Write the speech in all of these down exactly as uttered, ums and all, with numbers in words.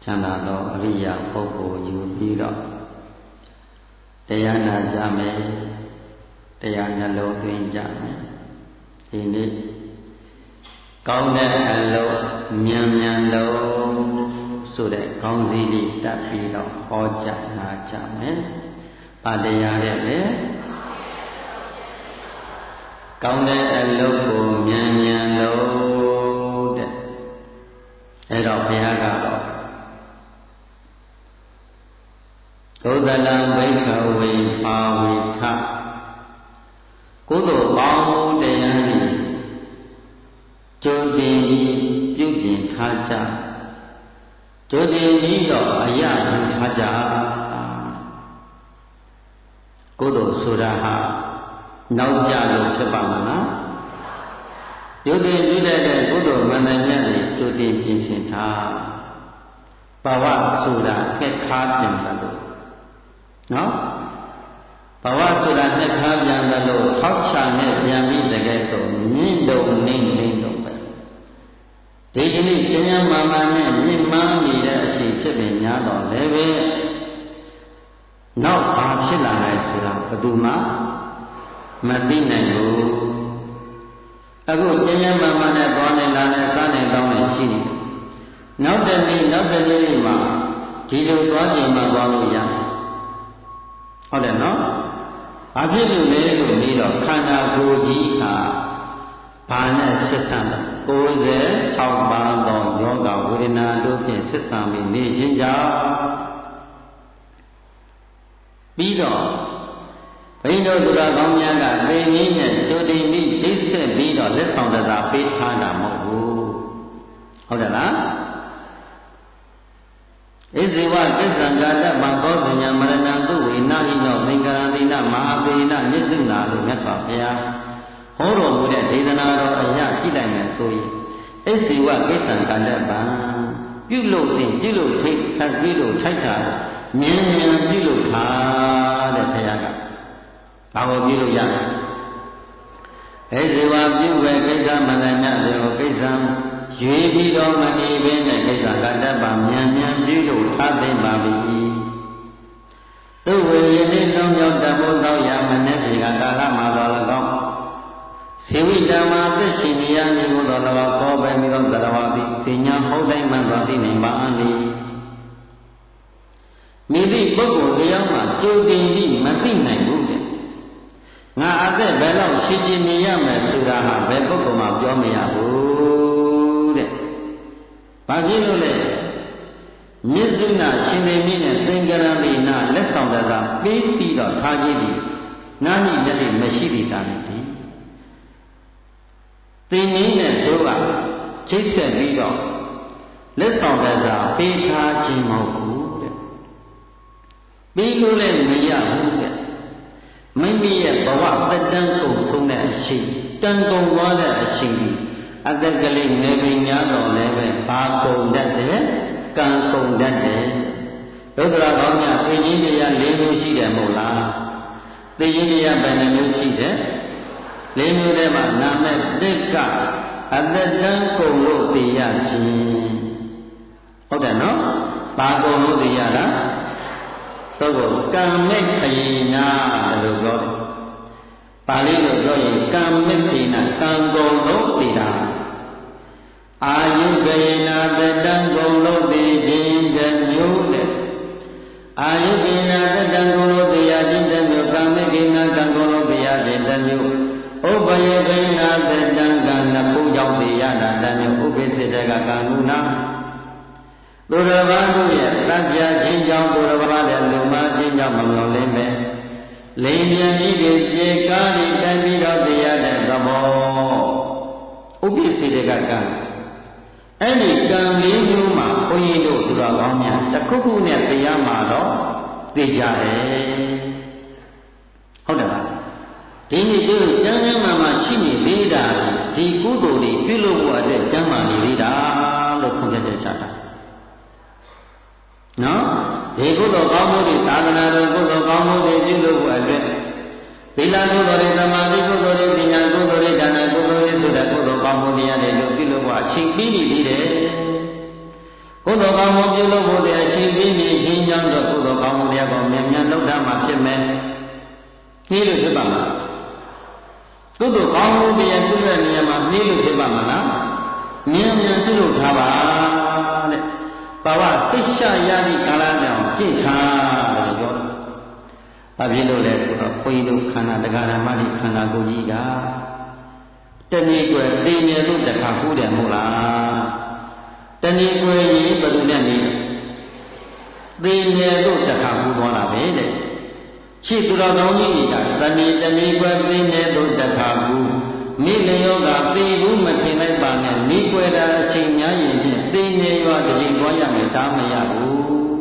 ချမ်းသာသောအရိယာပုဂ္ဂိုလ်ယူပြီးတော့တရားနာကြမယ်တရားနှလုံးသွင်းကြမယ်ဒီနေ့ကောင်းတဲ့အလုပ်မြန်မြန်လုံးဆိုတဲ့ခေါင်းစည်းလေးတက်ပြီးတော့ဟောကြားနာကြမယ်။ပါတရားတဲ့လေကောင်းတဲ့အလုပ်ကိုမြန်မြန်လုံးတဲ့အဲ့တော့ဘုရားကတော့သုဒ္ဓလံဘိက္ခဝေပါဝေထကုသိုလ်ကောင်းမှုတရားဤကြိုတင်ပြီးပြုပြင်ထားကြကြိုတင်ပြီးတော့အရာယူထားကြကုသိုလ်ဆိုတာဟာနောက်ကြလို့ဖြစ်ပါမလားကြိုတင်ပြီးတဲ့ကုသိုလ်မန္တမြတ်တွေကြိုတင်ပြင်ဆင်ထားဘာဝဆိုတာခက်ခါပြန်တယ်လို့နော်ဘဝဆိုတာနဲ့ခါပြန်တယ်လို့ထောက်ချနဲ့ပြန်ပြီးတကယ်တော့မြင့်တုံနေနေတော့ပဲဒီကနေ့ကျမ်းမာမာနဲ့မြင့်မားနေတဲ့အရှိဖြစ်ပင်များတော့လည်းပဲနောက်ဘာဖြစ်လာလဲဆိုတာဘယ်သူမှမသိနိုင်ဘူးအခုကျမ်းမာမာနဲ့သွားနေလာနဲ့စားနေတောင်းနေရှိနေနောက်တနေ့နောက်တနေ့မှာဒီလိုသွားကြည့်မှသွားလို့ရတယ်ဟုတ်တယ်နော်ဘာဖြစ်လို့လဲလို့ပြီးတော့ခန္ဓာကိုယ်ကြီးဟာဘာနဲ့ဆက်ဆံလဲကိုယ်စေ၆ပါးသောယောဂဝေဒနာတို့ဖြင့်ဆက်ဆံပြီးနေခြင်းကြောင့်ပြီးတော့ဘိန်းတို့သူတော်ကောင်းများကသိရင်းနဲ့ကြိုတင်ပြီးဒိတ်ဆက်ပြီးတော့လက်ဆောင်တစားပေးထားတာမဟုတ်ဘူးဟုတ်တယ်လားဣဇေဝကိစ္ဆံကာတပံသောပညာမရဏံသူဝေနာဟိနောသင်္ကာရတိနမဟာသေနမြစ္ဆုနာလို့မြတ်စွာဘုရားဟောတော်မူတဲ့ဒေသနာတော်အရာကြည့်လိုက်မယ်ဆိုရင်ဣဇေဝကိစ္ဆံကာတပံပြုလို့တင်ပြုလို့ထိတ်ထပ်ပြုလို့ထိုက်တာမြင်မြင်ပြုလို့ထားတဲ့ဘုရားကဘာကိုပြုလို့ရလဲဣဇေဝပြုဝေကိစ္စမန္တညတေကိုကိစ္စရွေပြီးတော့မနေဘဲနဲ့ကိစ္စကတ္တပမြန်မြန်ပြုလို့ထားသိပါပြီသူဝေယနေ့သုံးယောက်တဘုသောရမနေ့ဖြေကကာလမှာတော်၎င်းစေဝိတမသစ္စိနိယမြေကိုတော်၎င်းပေါ်ပဲပြီးတော့သရဝတိစဉ္ညာဟုတ်တိုင်းမှသွားသိနိုင်ပါအံ့သည်မိသည့်ပုဂ္ဂိုလ်တရားမှာကြိုတင်ပြီးမသိနိုင်ဘူးတဲ့ငါအသက်ဘယ်လောက်ရှိချင်နေရမယ်ဆိုတာဟာဘယ်ပုဂ္ဂိုလ်မှပြောမရဘူးတဲ့ဘာဖြစ်လို့လဲမြစ္ဆုနာရှင်သေမိနဲ့သင်္ကရတိနာလက်ဆောင်တကားပေးပြီးတော့ထားခြင်းဒီနာမိလက်တွေမရှိသေးတာနဲ့ဒီသင်မင်းနဲ့တို့ကချိတ်ဆက်ပြီးတော့လက်ဆောင်တကားပေးထားခြင်းမဟုတ်ဘူးတဲ့ပြီးလို့လည်းမရဘူးတဲ့မိမိရဲ့ဘဝတက်တန်းကုန်ဆုံးတဲ့အရှိတန်ကုန်သွားတဲ့အရှိအသက်ကလေးငယ်ပင်များတော်လည်းပဲဘာကုန်တတ်တယ်ကံကုန်တတ်တယ်ဒုက္ခရကောင်းများသိခြင်းတရား၄မျိုးရှိတယ်မဟုတ်လားသိခြင်းတရားဘယ်နှမျိုးရှိတယ်၄မျိုးထဲမှာနာမဲ့တစ်ကအသက်တန်းကုန်လို့သိရခြင်းဟုတ်တယ်နော်ဘာကုန်လို့သိရတာသို့ကိုကံမဲ့ခယေနာလို့ပြောတယ်ပါဠိလိုပြောရင်ကံမဲ့ခယေနာကံကုန်လို့သိတာအာယုခယေနာတတံကုန်လို့သိခြင်းတစ်မျိုးတဲ့အာယုခယေနာတတံကုန်လို့သိရခြင်းတစ်မျိုးကံမဲ့ခယေနာကံကုန်လို့သိရခြင်းတစ်မျိုးဥပယခယေနာတတံကံနှစ်ခုကြောင့်သိရတာတစ်မျိုးဥပိစ္ဆေတကကံကုဏသူတော်ဘာတို့ရဲ့တတ်ပြခြင်းကြောင့်သူတော်ဘာတဲ့လူမခြင်းကြောင့်မမျော်လင့်ပဲလိမ်ပြန်ပြီးဒီပြေကားဒီတိုက်ပြီးတော့သိရတဲ့သဘောဥပိစ္ဆေတကကံအဲ့ဒီကံလေးမျိုးမှာဘုန်းကြီးတို့သူတော်ကောင်းများတစ်ခုခုနဲ့တရားမှာတော့သိကြတယ်ဟုတ်တယ်လားဒီနေ့ကျတော့ကျမ်းကျမ်းမှာမှရှိနေသေးတာဒီကုသိုလ်တွေပြုလုပ်ဖို့အတွက်ကျမ်းမာနေသေးတာလို့ဆုံးဖြတ်ချက်ချတာနော်ဒီကုသိုလ်ကောင်းမှုတွေသာသနာတော်ကုသိုလ်ကောင်းမှုတွေပြုလုပ်ဖို့အတွက်သီလကုသိုလ်တွေသမာဓိကုသိုလ်တွေပညာကုသိုလ်တွေဒါနကုသိုလ်တွေဆိုတဲ့ကုသိုလ်ကောင်းမှုတရားတွေလို့ပြုလုပ်ဖို့အချိန်ပြီးနေသေးတယ်ကုသိုလ်ကောင်းမှုပြုလုပ်ဖို့တရားကိုမြန်မြန်လုပ်တာမှဖြစ်မယ်နှီးလို့ဖြစ်ပါမလားကုသိုလ်ကောင်းမှုတရားပြုတဲ့နေရာမှာနှီးလို့ဖြစ်ပါမလားမြန်မြန်ပြုလုပ်ထားပါတဲ့ဘာဝစိတ်ရှရသည့်ကာလကြောင့်ကြင့်ထားတယ်ပြောတယ်ဘာဖြစ်လို့လဲဆိုတော့ဘုန်းကြီးတို့ခန္ဓာတရားဓမ္မဒီခန္ဓာကိုယ်ကြီးကတဏှိကွယ်သိနေလို့တခါခုတယ်မဟုတ်လားတဏှိကွယ်ကြီးဘယ်သူနဲ့နေသိနေလို့တခါခုသွားတာပဲတဲ့ရှိသူတော်ကောင်းကြီးကတဏှိတဏှိကွယ်သိနေလို့တခါခုမိလျောကသိဘူးမထင်လိုက်ပါနဲ့ဤကွယ်တာအချိန်များရင်ဖြင့်သိနေရောတတိသွားရမယ်တားမရဘူး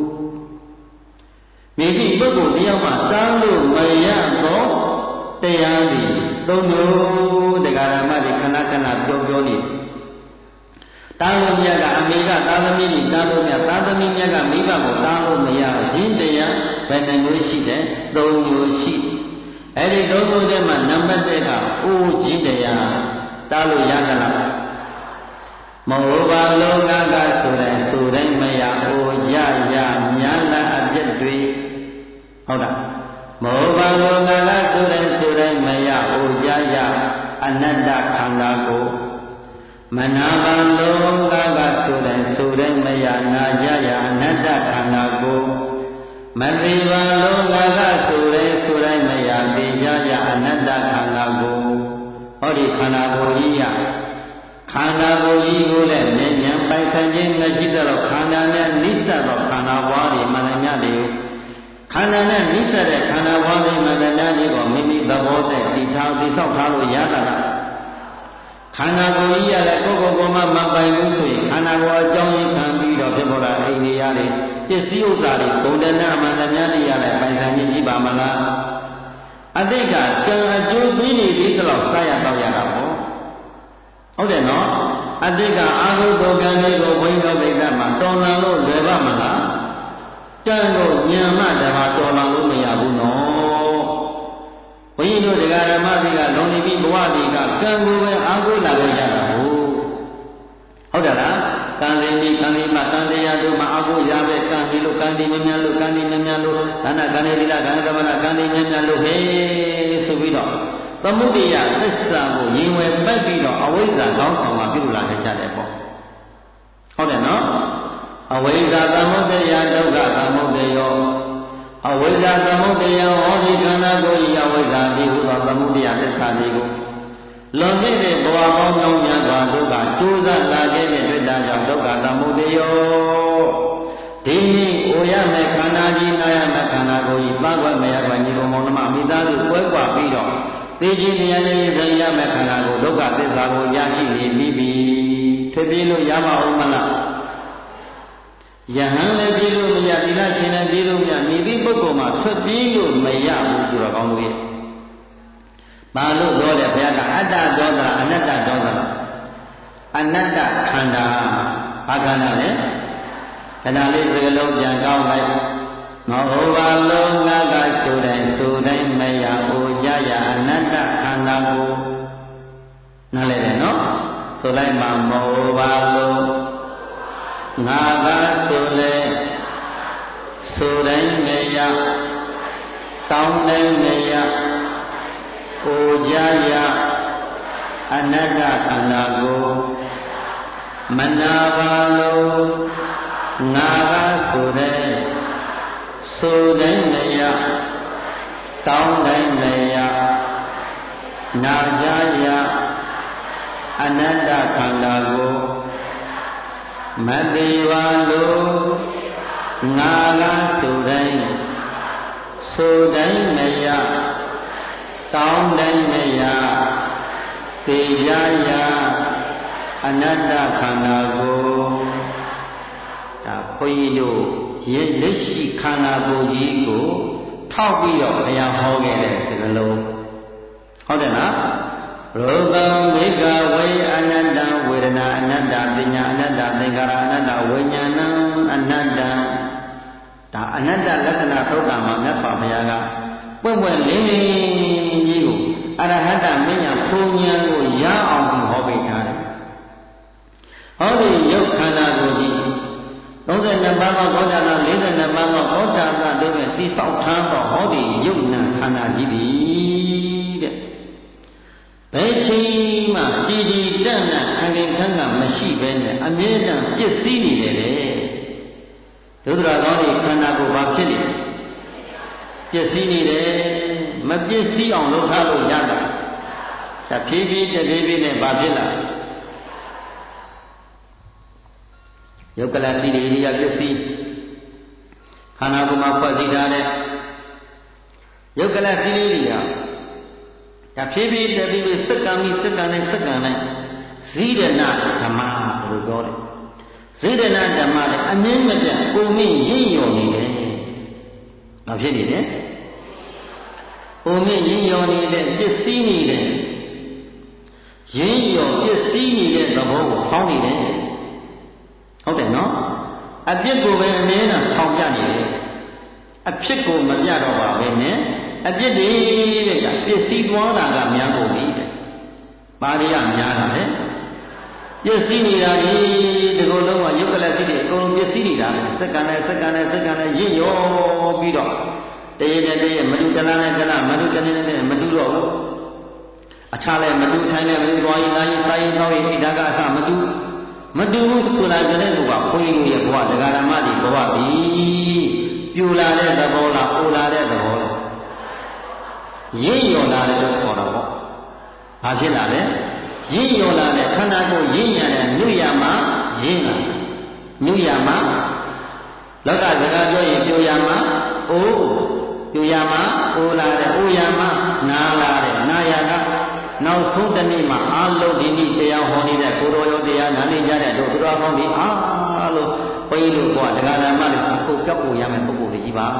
မိမိပုဂ္ဂိုလ်တယောက်မှတားလို့မရတော့တရားသည်သုံးလို့တရားဓမ္မတွေခဏခဏပြောပြောနေတားလို့မြတ်ကအမေကသာသမီတွေတားလို့မြတ်သာသမီမြတ်ကမိဘကိုတားလို့မရခြင်းတရားဘယ်နှမျိုးရှိတယ်သုံးမျိုးရှိအဲ့ဒီသုံးမျိုးထဲမှာနံပါတ်တစ်ကအိုးခြင်းတရားတားလို့ရသလားမဟုတ်ပါလောကကဆိုတဲ့ဆိုတိုင်းမရအိုးရရများလားအပြစ်တွေဟုတ်တာမဟုတ်ပါလောကကဆိုတဲ့ဆိုတိုင်းမရအိုးရရအနတ္တခန္ဓာကိုမနာပါလောကကဆိုတဲ့ဆိုတိုင်းမရနာကြရအနတ္တခန္ဓာကိုမသိပါလောကကဆိုတဲ့ဆိုတိုင်းမရသိကြရအနတ္တခန္ဓာကိုဟောဒီခန္ဓာကိုယ်ကြီးရခန္ဓာကိုယ်ကြီးကိုလည်းဉာဏ်ဉာဏ်ပိုင်ဆိုင်ခြင်းမရှိတော့ခန္ဓာနဲ့နိစ္စသောခန္ဓာဘွားတွေမှန်တယ်တွေကိုခန္ဓာနဲ့နိစ္စတဲ့ခန္ဓာဘွားတွေမှန်တယ်တွေကိုမိမိသဘောတည်းတည်ထားသိဆောက်ထားလို့ရတာလားခန္ဓာကိုယ်ကြီးရလည်းကိုယ်ကိုယ်ကိုယ်မှမပိုင်ဘူးဆိုရင်ခန္ဓာကိုယ်အကြောင်းရင်းခံပြီးတော့ဖြစ်ပေါ်လာအိန္ဒိယတွေပစ္စည်းဥစ္စာတွေဘုံတဏမှန်တယ်တွေရလည်းပိုင်ဆိုင်ခြင်းရှိပါမလားအတိတ်ကကံအကျိုးပေးနေပြီးတော့စရတော့ရတာပေါ့ဟုတ်တယ်နော်အတိတ်ကအာဟုသောကံတွေကိုဘုန်းကြီးတို့ဗိဒ္ဓမှာတော်လန်လို့လွယ်ပါမလားကံကိုညံမှတပါတော်လန်လို့မရဘူးနော်ဘုန်းကြီးတို့တရားဓမ္မတွေကလုံနေပြီးဘဝတွေကကံကိုပဲအာဟုလာခဲ့ကြတာဟုတ်ဟုတ်တယ်လားကံရင်းဒီကံဒီမှာကံတရားတို့မှာအာဟုရပဲကံဒီလို့ကံဒီမြများလို့ကံဒီမြများလို့ဒါနကံဒီသီလကံသမဏကံဒီမြများလို့ဟေးဆိုပြီးတော့သမုဒိယသစ္စာကိုရင်ဝယ်ပတ်ပြီးတော့အဝိဇ္ဇာကောင်းဆောင်မှာပြုလာခဲ့ကြတယ်ပေါ့ဟုတ်တယ်နော်အဝိဇ္ဇာသမုဒိယဒုက္ခသမုဒိယောအဝိဇ္ဇာသမုဒိယဟောဒီခန္ဓာကိုယ်ဤအဝိဇ္ဇာဒီဟုသောသမုဒိယသစ္စာလေးကိုလွန်ခဲ့တဲ့ဘဝပေါင်းများများစွာဒုက္ခကျိုးစားလာခဲ့တဲ့တွေ့တာကြောင့်ဒုက္ခသမုဒိယောဒီနေ့အိုရမယ်ခန္ဓာကြီးနာရမယ်ခန္ဓာကိုယ်ဤပတ်ွက်မရပါညီကောင်မောင်နှမမိသားစုပွဲကွာပြီးတော့သိခြင်းတရားလေးသိရမယ်ခန္ဓာကိုယ်ဒုက္ခသစ္စာကိုရရှိနေပြီးပြီဖြစ်ပြီးလို့ရမအောင်မလားယဟန်လည်းပြေလို့မရသီလရှင်လည်းပြေလို့မရမိသည့်ပုဂ္ဂိုလ်မှာထွက်ပြေးလို့မရဘူးဆိုတော့ကောင်းလို့ရဲ့ဘာလို့ပြောလဲဘုရားကအတ္တဒေါသအနတ္တဒေါသလားအနတ္တခန္ဓာဘာခန္ဓာလဲခန္ဓာလေးစကလုံးပြန်ကောင်းလိုက်မဟုတ်ပါလုံးငါကဆိုတိုင်းဆိုတိုင်းမရအိုကြရအနတ္တခန္ဓာကိုနားလည်တယ်နော်ဆိုလိုက်မှမဟုတ်ပါလုံးငါကဆိုလေဆိုတိုင်းမရတောင်းတိုင်းမရအိုကြရအနတ္တခန္ဓာကိုမနာပါလုံးငါကဆိုတဲ့ဆိုတိုင်းမရတောင်းတိုင်းမရနာကြရအနတ္တခန္ဓာကိုမသိပါလို့ငါကဆိုတိုင်းဆိုတိုင်းမရတောင်းတိုင်းမရသိကြရအနတ္တခန္ဓာကိုဒါဘုန်းကြီးတို့ရဲ့လက်ရှိခန္ဓာကိုယ်ကြီးကိုထောက်ပြီးတော့ဘုရားဟောခဲ့တဲ့စကားလုံးဟုတ်တယ်နော်ရူပံမိကဝေအနတ္တဝေဒနာအနတ္တပညာအနတ္တသင်္ခါရအနတ္တဝိညာဏအနတ္တဒါအနတ္တလက္ခဏာသုတ်တံမှာမြတ်စွာဘုရားကပွင့်ပွင့်လင်းလင်းကြီးကိုအရဟတမဉ္ဇဉ်ဖုန်ဉဏ်ကိုရအောင်ပြီးဟောပေးထားတယ်ဟောဒီယုတ်ခန္ဓာကိုယ်ကြီးသုံးဆယ်နှစ်ပါးသောဘောဓနာလေးဆယ်နှစ်ပါးသောဘောဓနာတို့ဖြင့်တတိဆောက်ထားသောဟောဒီယုတ်နံခန္ဓာကြီးသည်တဲ့ဘယ်ချိန်မှတည်တည်တန့်တန့်ခံခံခန့်ခန့်မရှိဘဲနဲ့အမြဲတမ်းပြည့်စည်နေတယ်လေဒုဒ္ဒရာကောင်းဒီခန္ဓာကိုယ်ဘာဖြစ်နေပြည့်စည်နေတယ်မပြည့်စည်အောင်လုပ်ထားလို့ရတာဒါဖြည်းဖြည်းတဖြည်းဖြည်းနဲ့ဘာဖြစ်လာယုတ်ကလစီရိယာပစ္စည်းခန္ဓာကိုယ်မှာဖွဲ့စည်းထားတဲ့ယုတ်ကလစီရိယာဒါဖြည်းဖြည်းတဖြည်းဖြည်းစက္ကန့်ပြီးစက္ကန့်နဲ့စက္ကန့်နဲ့ဇိရဏဓမ္မလို့ပြောတယ်ဇိရဏဓမ္မလည်းအမြင့်မပြတ်ပုံမိရင့်ရော်နေတယ်။ဘာဖြစ်နေလဲ။ပုံမိရင့်ရော်နေတဲ့ပစ္စည်းနေတဲ့ရင့်ရော်ပစ္စည်းနေတဲ့သဘောကိုဆောင်းနေတယ်။ဟုတ်တယ်နော်။အပြစ်ကိုပဲအမြဲတမ်းဆောင်းပြနေတယ်။အဖြစ်ကိုမပြတော့ပါပဲနဲ့အပြစ်တွေတဲ့ကပစ္စည်းသွားတာကများကုန်ပြီတဲ့။ပါရိယများတာလေ။ပစ္စည်းနေတာဒီဒီလိုလုံးကယုတ်ကလစီတွေအကုန်လုံးပစ္စည်းနေတာစက္ကန့်နဲ့စက္ကန့်နဲ့စက္ကန့်နဲ့ရင့်ရောပြီးတော့တရေနဲ့တရေမတူတလားနဲ့တလားမတူတနေနဲ့မတူတော့ဘူးအခြားလည်းမတူထိုင်လည်းမတူသွားရင်လာရင်စားရင်တော့ရင်ဣဒကအစမတူမတူဘူးဆိုတာကြတဲ့ကောဘုန်းကြီးတို့ရဲ့ဘဝဒကာဓမ္မတွေဘဝပြီပြူလာတဲ့သဘောလားပူလာတဲ့သဘောလားရင့်ရောလာတယ်လို့ခေါ်တာပေါ့ဘာဖြစ်လာလဲရင့်ရောလာတဲ့ခန္ဓာကိုယ်ရင့်ရတဲ့နုရမရင့်လာနုရမလောကစကားပြောရင်ပြိုရမအိုးပြိုရမအိုးလာတဲ့အိုးရမနာလာတဲ့နာရကနောက်ဆုံးတစ်နေ့မှာအာလုံးဒီနေ့တရားဟောနေတဲ့ကိုတော်ရောတရားနာနေကြတဲ့တို့သူတော်ကောင်းဒီအားလို့ဘုန်းကြီးတို့ကဒကာဓမ္မတွေအခုပြောက်ကိုရမယ်ပုဂ္ဂိုလ်တွေကြီးပါ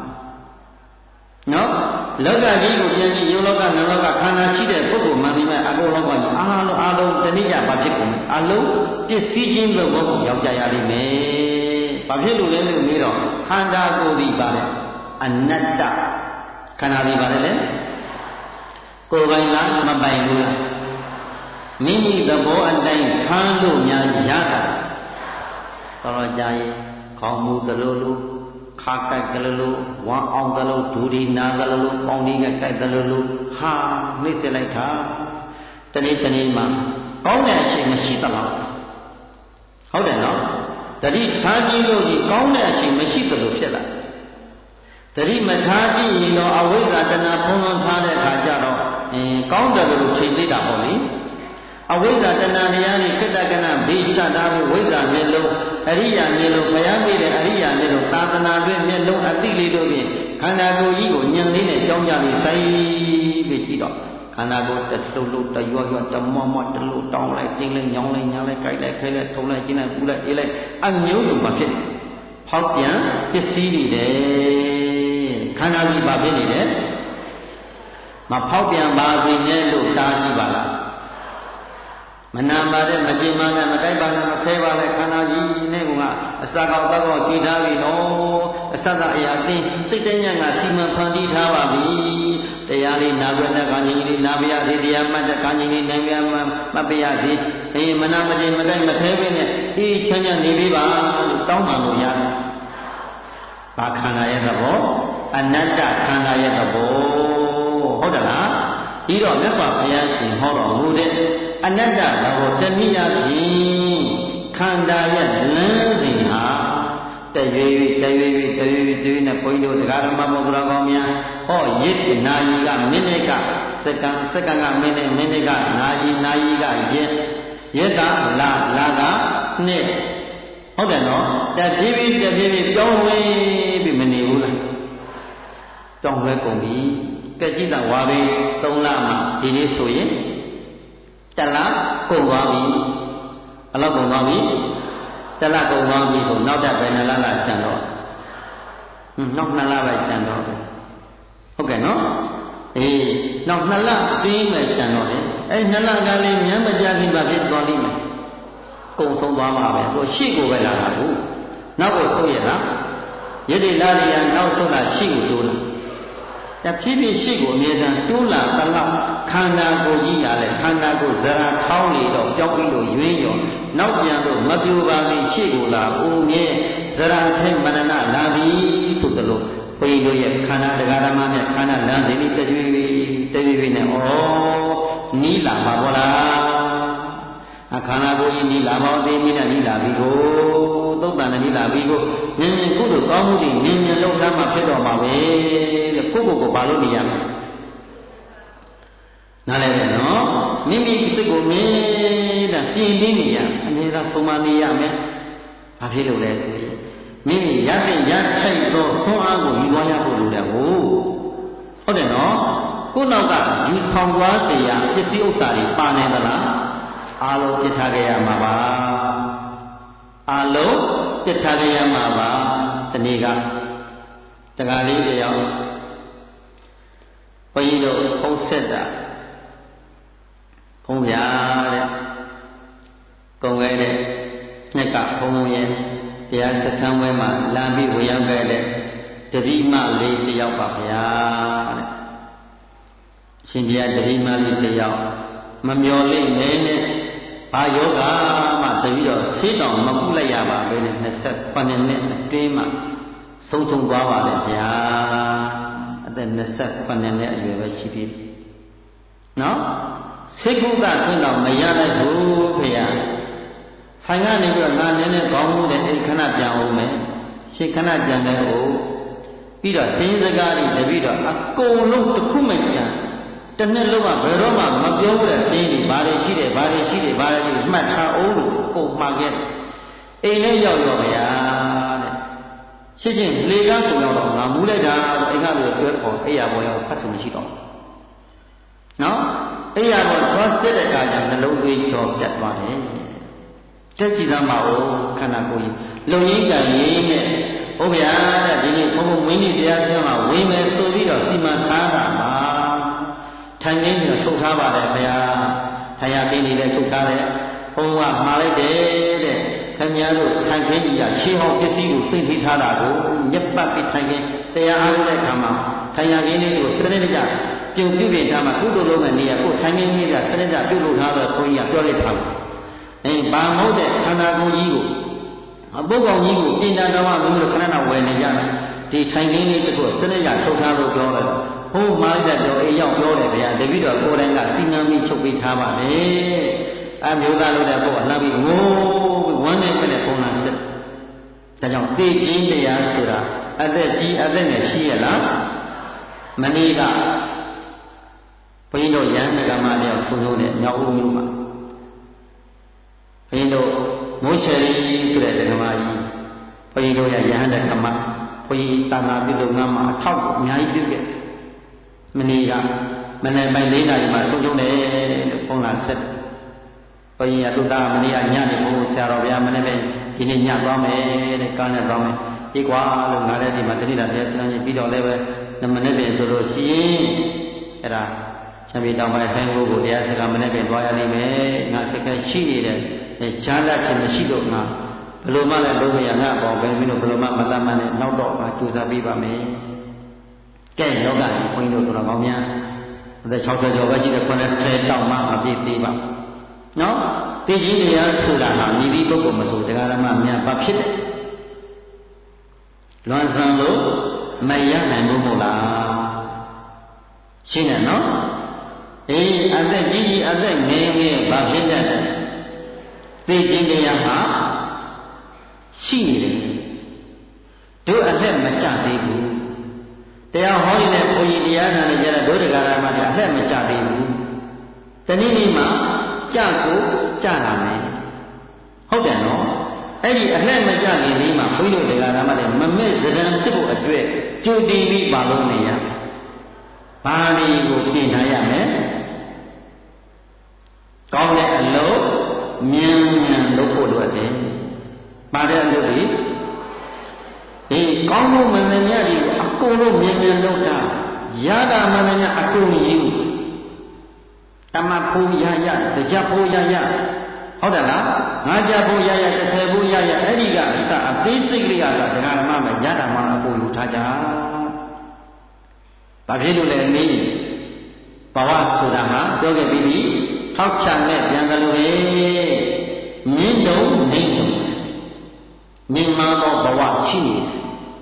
နော်လောကကြီးကိုပြန်ပြီးယုံလောကနံလောကခန္ဓာရှိတဲ့ပုဂ္ဂိုလ်မှန်ပြီမဲ့အကုန်လုံးကအားလုံးအားလုံးတဏှိကြဘာဖြစ်ကုန်အလုံးပစ္စည်းချင်းဘုဘောကိုရောက်ကြရလိမ့်မယ်ဘာဖြစ်လို့လဲလို့ပြီးတော့ခန္ဓာကိုယ်ဒီပါလေအနတ္တခန္ဓာဒီပါလေလေကိုယ်ပိုင်လားမပိုင်ဘူးလားမိမိသဘောအတိုင်းခံလို့များရတာတော်တော်ကြာရင်ခေါင်းမူသလိုလိုခါကြိုက်ကလေးလိုဝမ်းအောင်ကလေးဒူဒီနာကလေးလိုပေါင်းဒီကကြိုက်ကလေးလိုဟာနှိမ့်ဆက်လိုက်တာတနေ့တနေ့မှကောင်းတဲ့အချိန်မရှိသလားဟုတ်တယ်နော်တတိထားကြည့်လို့ဒီကောင်းတဲ့အချိန်မရှိသလိုဖြစ်လာတတိမထားကြည့်ရင်တော့အဝိဇ္ဇာတဏှာဖုံးလွှမ်းထားတဲ့အခါကျတော့အင်းကောင်းတယ်လို့ချိန်သေးတာပေါ့လေအဝိဇ္ဇာတဏှာတရားတွေခိတ္တကနာဘေးချတာပြီးဝိဇ္ဇာမျက်လုံးအရိယာမျက်လုံးဘုရားပြတဲ့အရိယာမျက်လုံးသာသနာ့တွင်မျက်လုံးအတိလေးတို့ဖြင့်ခန္ဓာကိုယ်ကြီးကိုညံလေးနဲ့ကြောင်းကြပြီးဆိုင်ပြီးကြည့်တော့ခန္ဓာကိုယ်တစ်လှုပ်လှုပ်တရွရွတမောမောတလို့တောင်းလိုက်တင်းလိုက်ညောင်းလိုက်ညာလိုက်ကြိုက်လိုက်ခဲလိုက်ထုံလိုက်ကျင်းလိုက်ပူလိုက်အေးလိုက်အမျိုးစုံမှာဖြစ်ဖောက်ပြန်ပစ္စည်းတွေတယ်ခန္ဓာကြီးပါဖြစ်နေတယ်မဖောက်ပြန်ပါစေနဲ့လို့တားကြည့်ပါလားမနာပါတဲ့မကြင်ပါနဲ့မတိုက်ပါနဲ့မဖဲပါနဲ့ခန္ဓာကြီးနဲ့ကအစကောက်တော့ကောက်ကြည်ထားပြီနော်အစကအရာသိစိတ်တညံ့ကစီမံဖန်တီးထားပါပြီတရားလေးနာပြတဲ့ခန္ဓာကြီးလေးနာပြရစေတရားမှတ်တဲ့ခန္ဓာကြီးလေးနိုင်ပြမှမပြရစေအေးမနာမကြင်မတိုက်မဖဲပဲနဲ့အေးချမ်းချမ်းနေပြီပါလို့တောင်းပန်လို့ရတယ်ဘာခန္ဓာရဲ့သဘောအနတ္တခန္ဓာရဲ့သဘောဟုတ်တယ်လားဒီတော့မြတ်စွာဘုရားရှင်ဟောတော်မူတဲ့အနတ္တသဘောတနည်းအားဖြင့်ခန္ဓာရဲ့လမ်းစဉ်ဟာတရွေ့တရွေ့တရွေ့တရွေ့နဲ့ဘုန်းကြီးတို့တရားဓမ္မပုဂ္ဂိုလ်ကောင်းများဟောရစ်နာယီကမိနစ်ကစက္ကန့်စက္ကန့်ကမိနစ်မိနစ်ကနာယီနာယီကရက်ရက်ကလာလာကနှစ်ဟုတ်တယ်နော်တဖြည်းဖြည်းတဖြည်းဖြည်းပြောင်းလဲပြီးမနေဘူးလားပြောင်းလဲကုန်ပြီကဲကြည့်တာဝါပြီသုံးလမှဒီနေ့ဆိုရင်တလားကုန်သွားပြီအလောက်ကုန်သွားပြီတလားကုန်သွားပြီဆိုနောက်တက်ပဲနှစ်လလာကျန်တော့ဟွန်းနောက်နှစ်လပဲကျန်တော့ဟုတ်ကဲ့နော်အေးနောက်နှစ်လပြီးမှကျန်တော့တယ်အဲ့နှစ်လကလေးမြတ်မကြခင်ပါဖြစ်သွားလိမ့်မယ်ကုန်ဆုံးသွားမှာပဲသူရှေ့ကိုပဲလာတာကိုနောက်ကိုဆုံးရလားယတိလာရိယနောက်ဆုံးလာရှေ့ကိုတိုးလာတဖြည်းဖြည်းရှေ့ကိုအမြဲတမ်းတိုးလာတလောက်ခန္ဓာကိုယ်ကြီးရလဲခန္ဓာကိုယ်ဇရာထောင်းနေတော့ကြောက်ပြီးလို့ရွေးရောနောက်ပြန်လို့မပြိုပါဘူးရှေ့ကိုလာအိုမြဲဇရာထိတ်မရဏလာပြီဆိုသလိုဘုန်းကြီးတို့ရဲ့ခန္ဓာတရားဓမ္မနဲ့ခန္ဓာလမ်းစဉ်လေးတရွေ့တရွေ့ရွေ့နဲ့ဩနီးလာပါဘောလားအခန္ဓာကိုယ်ကြီးနီးလာပါသေးမိနဲ့နီးလာပြီကိုသုတ်တန်နဲ့နီးလာပြီကိုမြင်မြင်ကုသိုလ်ကောင်းမှုတွေမြင်မြင်လုပ်ထားမှဖြစ်တော်မှာပဲတဲ့ကိုယ့်ကိုယ်ကိုဘာလို့နေရမလဲနားလည်တယ်နော်မိမိစိတ်ကိုမြင်တဲ့ပြင်ပြီးနေရအမြဲတမ်းဆုံးမနေရမယ်ဘာဖြစ်လို့လဲဆိုရင်မိမိရတဲ့ရထိုက်သောဆွမ်းအားကိုယူသွားရဖို့လိုတယ်ဟုတ်ဟုတ်တယ်နော်ကိုယ့်နောက်ကယူဆောင်သွားเสียပစ္စည်းဥစ္စာတွေပါနေသလားအားလုံးပြစ်ထားကြရမှာပါအားလုံးပြစ်ထားကြရမှာပါဒီနေ့ကတခါလေးတယောက်ဘုန်းကြီးတို့ဖုံးဆက်တာဖုံးပြတဲ့ကုံခဲ့တဲ့နှစ်ကဘုံဘုံရဲ့တရားစခန်းဝဲမှာလာပြီးဝင်ရောက်ခဲ့တဲ့တပိမလေးတယောက်ပါဗျာတဲ့ရှင်ဘုရားတပိမလေးတယောက်မမျော်လင့်နေနဲ့ဘာယောဂမှတပြီးတော့ဆေးတောင်မကုလိုက်ရပါပဲနဲ့နှစ်ဆက်ခုနှစ်နှစ်အတွင်းမှာဆုံးဆုံးသွားပါလေဗျာအသက်နှစ်ဆက်ခုနှစ်နှစ်အရွယ်ပဲရှိသေးတယ်နော်စိတ်ကုသခွင့်တော့မရလိုက်ဘူးဖေဟာဆိုင်ကနေပြီးတော့ငါနည်းနည်းကောင်းမှုတဲ့အိခဏပြန်အောင်မယ်ရှေ့ခဏပြန်တယ်ဟုတ်ပြီးတော့သင်စကားတွေတပြီးတော့အကုန်လုံးတစ်ခုမှကြံတနေ့လုံးကဘယ်တော့မှမပြောဘူးတဲ့သင်တွေဘာတွေရှိတယ်ဘာတွေရှိတယ်ဘာတွေမှတ်ထားအောင်လို့ပုံမှန်ခဲ့အိမ်လေးရောက်ရောဗျာတဲ့ရှင်းချင်းလေကားကိုရောက်တော့ငါမူးလိုက်တာအိမ်ကလူတွေတွဲခေါ်အိယာပေါ်ရောက်ဖတ်ဆုံးမရှိတော့နော်အိယာပေါ်သွားစစ်တဲ့အခါကျနှလုံးသွေးကြောပြတ်သွားတယ်တက်ကြည့်သားမအောင်ခန္ဓာကိုယ်ကြီးလုံရင်းကံရင်းနဲ့ဘုရားတဲ့ဒီနေ့ဘုံဘုံမင်းကြီးတရားပြမှာဝိမယ်ဆိုပြီးတော့စီမံထားတာပါထိုင်ရင်းပြီးတော့ချုပ်ထားပါတယ်ဘုရားထိုင်ရခင်းနေလည်းချုပ်ထားတယ်ဘုံကမှာလိုက်တယ်တဲ့ခင်ဗျားတို့ထိုင်ခင်းကြီးကရှင်းဟောပစ္စည်းကိုသိသိထားတာကိုညက်ပတ်ပြီးထိုင်ခင်းတရားအားထုတ်တဲ့အခါမှာထိုင်ရခင်းလေးကိုစနစ်တကျပြုတ်ပြုပြင်ထားမှာကုသိုလ်လုံးမဲ့နေရာကိုထိုင်ခင်းကြီးကစနစ်တကျပြုတ်လုပ်ထားတော့ဘုန်းကြီးကပြောလိုက်ထားတယ်အဲဘာမဟုတ်တဲ့ခန္ဓာကိုယ်ကြီးကိုအပုဂ္ဂိုလ်ကြီးကိုပြင်တာတော့မှမျိုးခဏခဏဝယ်နေကြတယ်ဒီထိုင်ခင်းလေးတစ်ခုစနစ်ကြချုပ်ထားလို့ပြောတယ်ဟိုးမာလိုက်တဲ့တော်အေးရောက်ပြောတယ်ဗျာတပည့်တော်ကိုယ်တိုင်ကစီမံပြီးချုပ်ပေးထားပါလေအမျိုးသားလို့တဲ့ပုဂ္ဂိုလ်လှမ်းပြီးငိုးဝမ်းနဲ့ပြတဲ့ပုံလားစစ်ဒါကြောင့်သိခြင်းတရားဆိုတာအသက်ကြီးအသက်ငယ်ရှိရလားမနေ့ကဘုန်းကြီးတို့ရဟန်းကမတယောက်ဆုံးဆုံးတဲ့မြောက်ဦးမြို့မှာဘုန်းကြီးတို့မိုးချယ်ရီဆိုတဲ့ဓမ္မကြီးဘုန်းကြီးတို့ရယဟန်တဲ့ဓမ္မဘုန်းကြီးတာနာပြုလုပ်ငန်းမှာအထောက်အများကြီးပြုခဲ့မနေ့ကမနေ့ပိုင်းလေးနာရီမှာဆုံးဆုံးတယ်လို့ဘုန်းလာဆက်ဘုန်းကြီးကသူသားမနေ့ကညနေဘုန်းဆရာတော်ဗျာမနေ့ပဲဒီနေ့ညသွားမယ်တဲ့ကားနဲ့သွားမယ်ဒီကွာလို့ငါလည်းဒီမှာတဏိတာတရားစံကြီးပြီးတော့လည်းပဲမနေ့ပြင်ဆိုလို့ရှိရင်အဲ့ဒါချမ်းမြေတောင်ပိုင်းတိုင်းကိုကိုတရားစကားမနေ့ပြင်သွားရလိမ့်မယ်ငါတကယ်ရှိနေတဲ့ဈာလက်ချင်းမရှိတော့ငါဘယ်လိုမှလည်းလုံးမရငါပေါ့ပဲမင်းတို့ဘယ်လိုမှမတတ်မှနဲ့နောက်တော့ငါကြိုးစားပေးပါမယ်ကဲလောကကြီးဘုန်းကြီးတို့ဆိုတော့ကောင်းများအသက်၆၀ကျော်ပဲရှိတဲ့ခုနှစ်ဆယ်တောင်မှမပြည့်သေးပါနော်သိကြီးတရားဆိုတာဟာမြည်ပြီးပုဂ္ဂိုလ်မဆိုတရားဓမ္မများဘာဖြစ်တယ်လွန်ဆန်လို့မရနိုင်ဘူးမို့လားရှင်းတယ်နော်အေးအသက်ကြီးကြီးအသက်ငယ်ငယ်ဘာဖြစ်တတ်တယ်သိခြင်းတရားဟာရှိနေတယ်တို့အသက်မကျသေးဘူးတရားဟောနေတဲ့ဘုန်းကြီးတရားနာနေကြတဲ့ဒုဒကာရမတွေအသက်မကျသေးဘူးတနည်းနည်းမှာကြကိုကြလာမယ်ဟုတ်တယ်နော်အဲ့ဒီအသက်မကျခင်လေးမှာဘုန်းကြီးတို့ဒကာရမတွေမမဲ့သဏ္ဍာန်ဖြစ်ဖို့အတွက်ကြိုတင်ပြီးပါလို့နေရဘာတွေကိုပြင်ထားရမယ်ကောင်းတဲ့အလုပ်မြန်မြန်လုပ်ဖို့လိုတယ်။ပါတဲ့အလုပ်တွေဒီကောင်းမှုမှန်သမျှဒီအကုန်လုံးမြန်မြန်လုပ်တာရတာမှန်သမျှအကုန်ယူတမဖို့ရရကြဖို့ရရဟုတ်တယ်လားငါကြဖို့ရရတစ်ဆယ်ဖို့ရရအဲ့ဒီကအစအသေးစိတ်လေးကဒကာဓမ္မမှာရတာမှအကုန်ယူထားကြ။ဘာဖြစ်လို့လဲမင်းဘဝဆိုတာဟာပြောခဲ့ပြီးပြီထောက်ချနဲ့ပြန်ကြလို့ပဲမြင့်တုံမြင့်တုံမြင့်မာသောဘဝရှိနေတယ်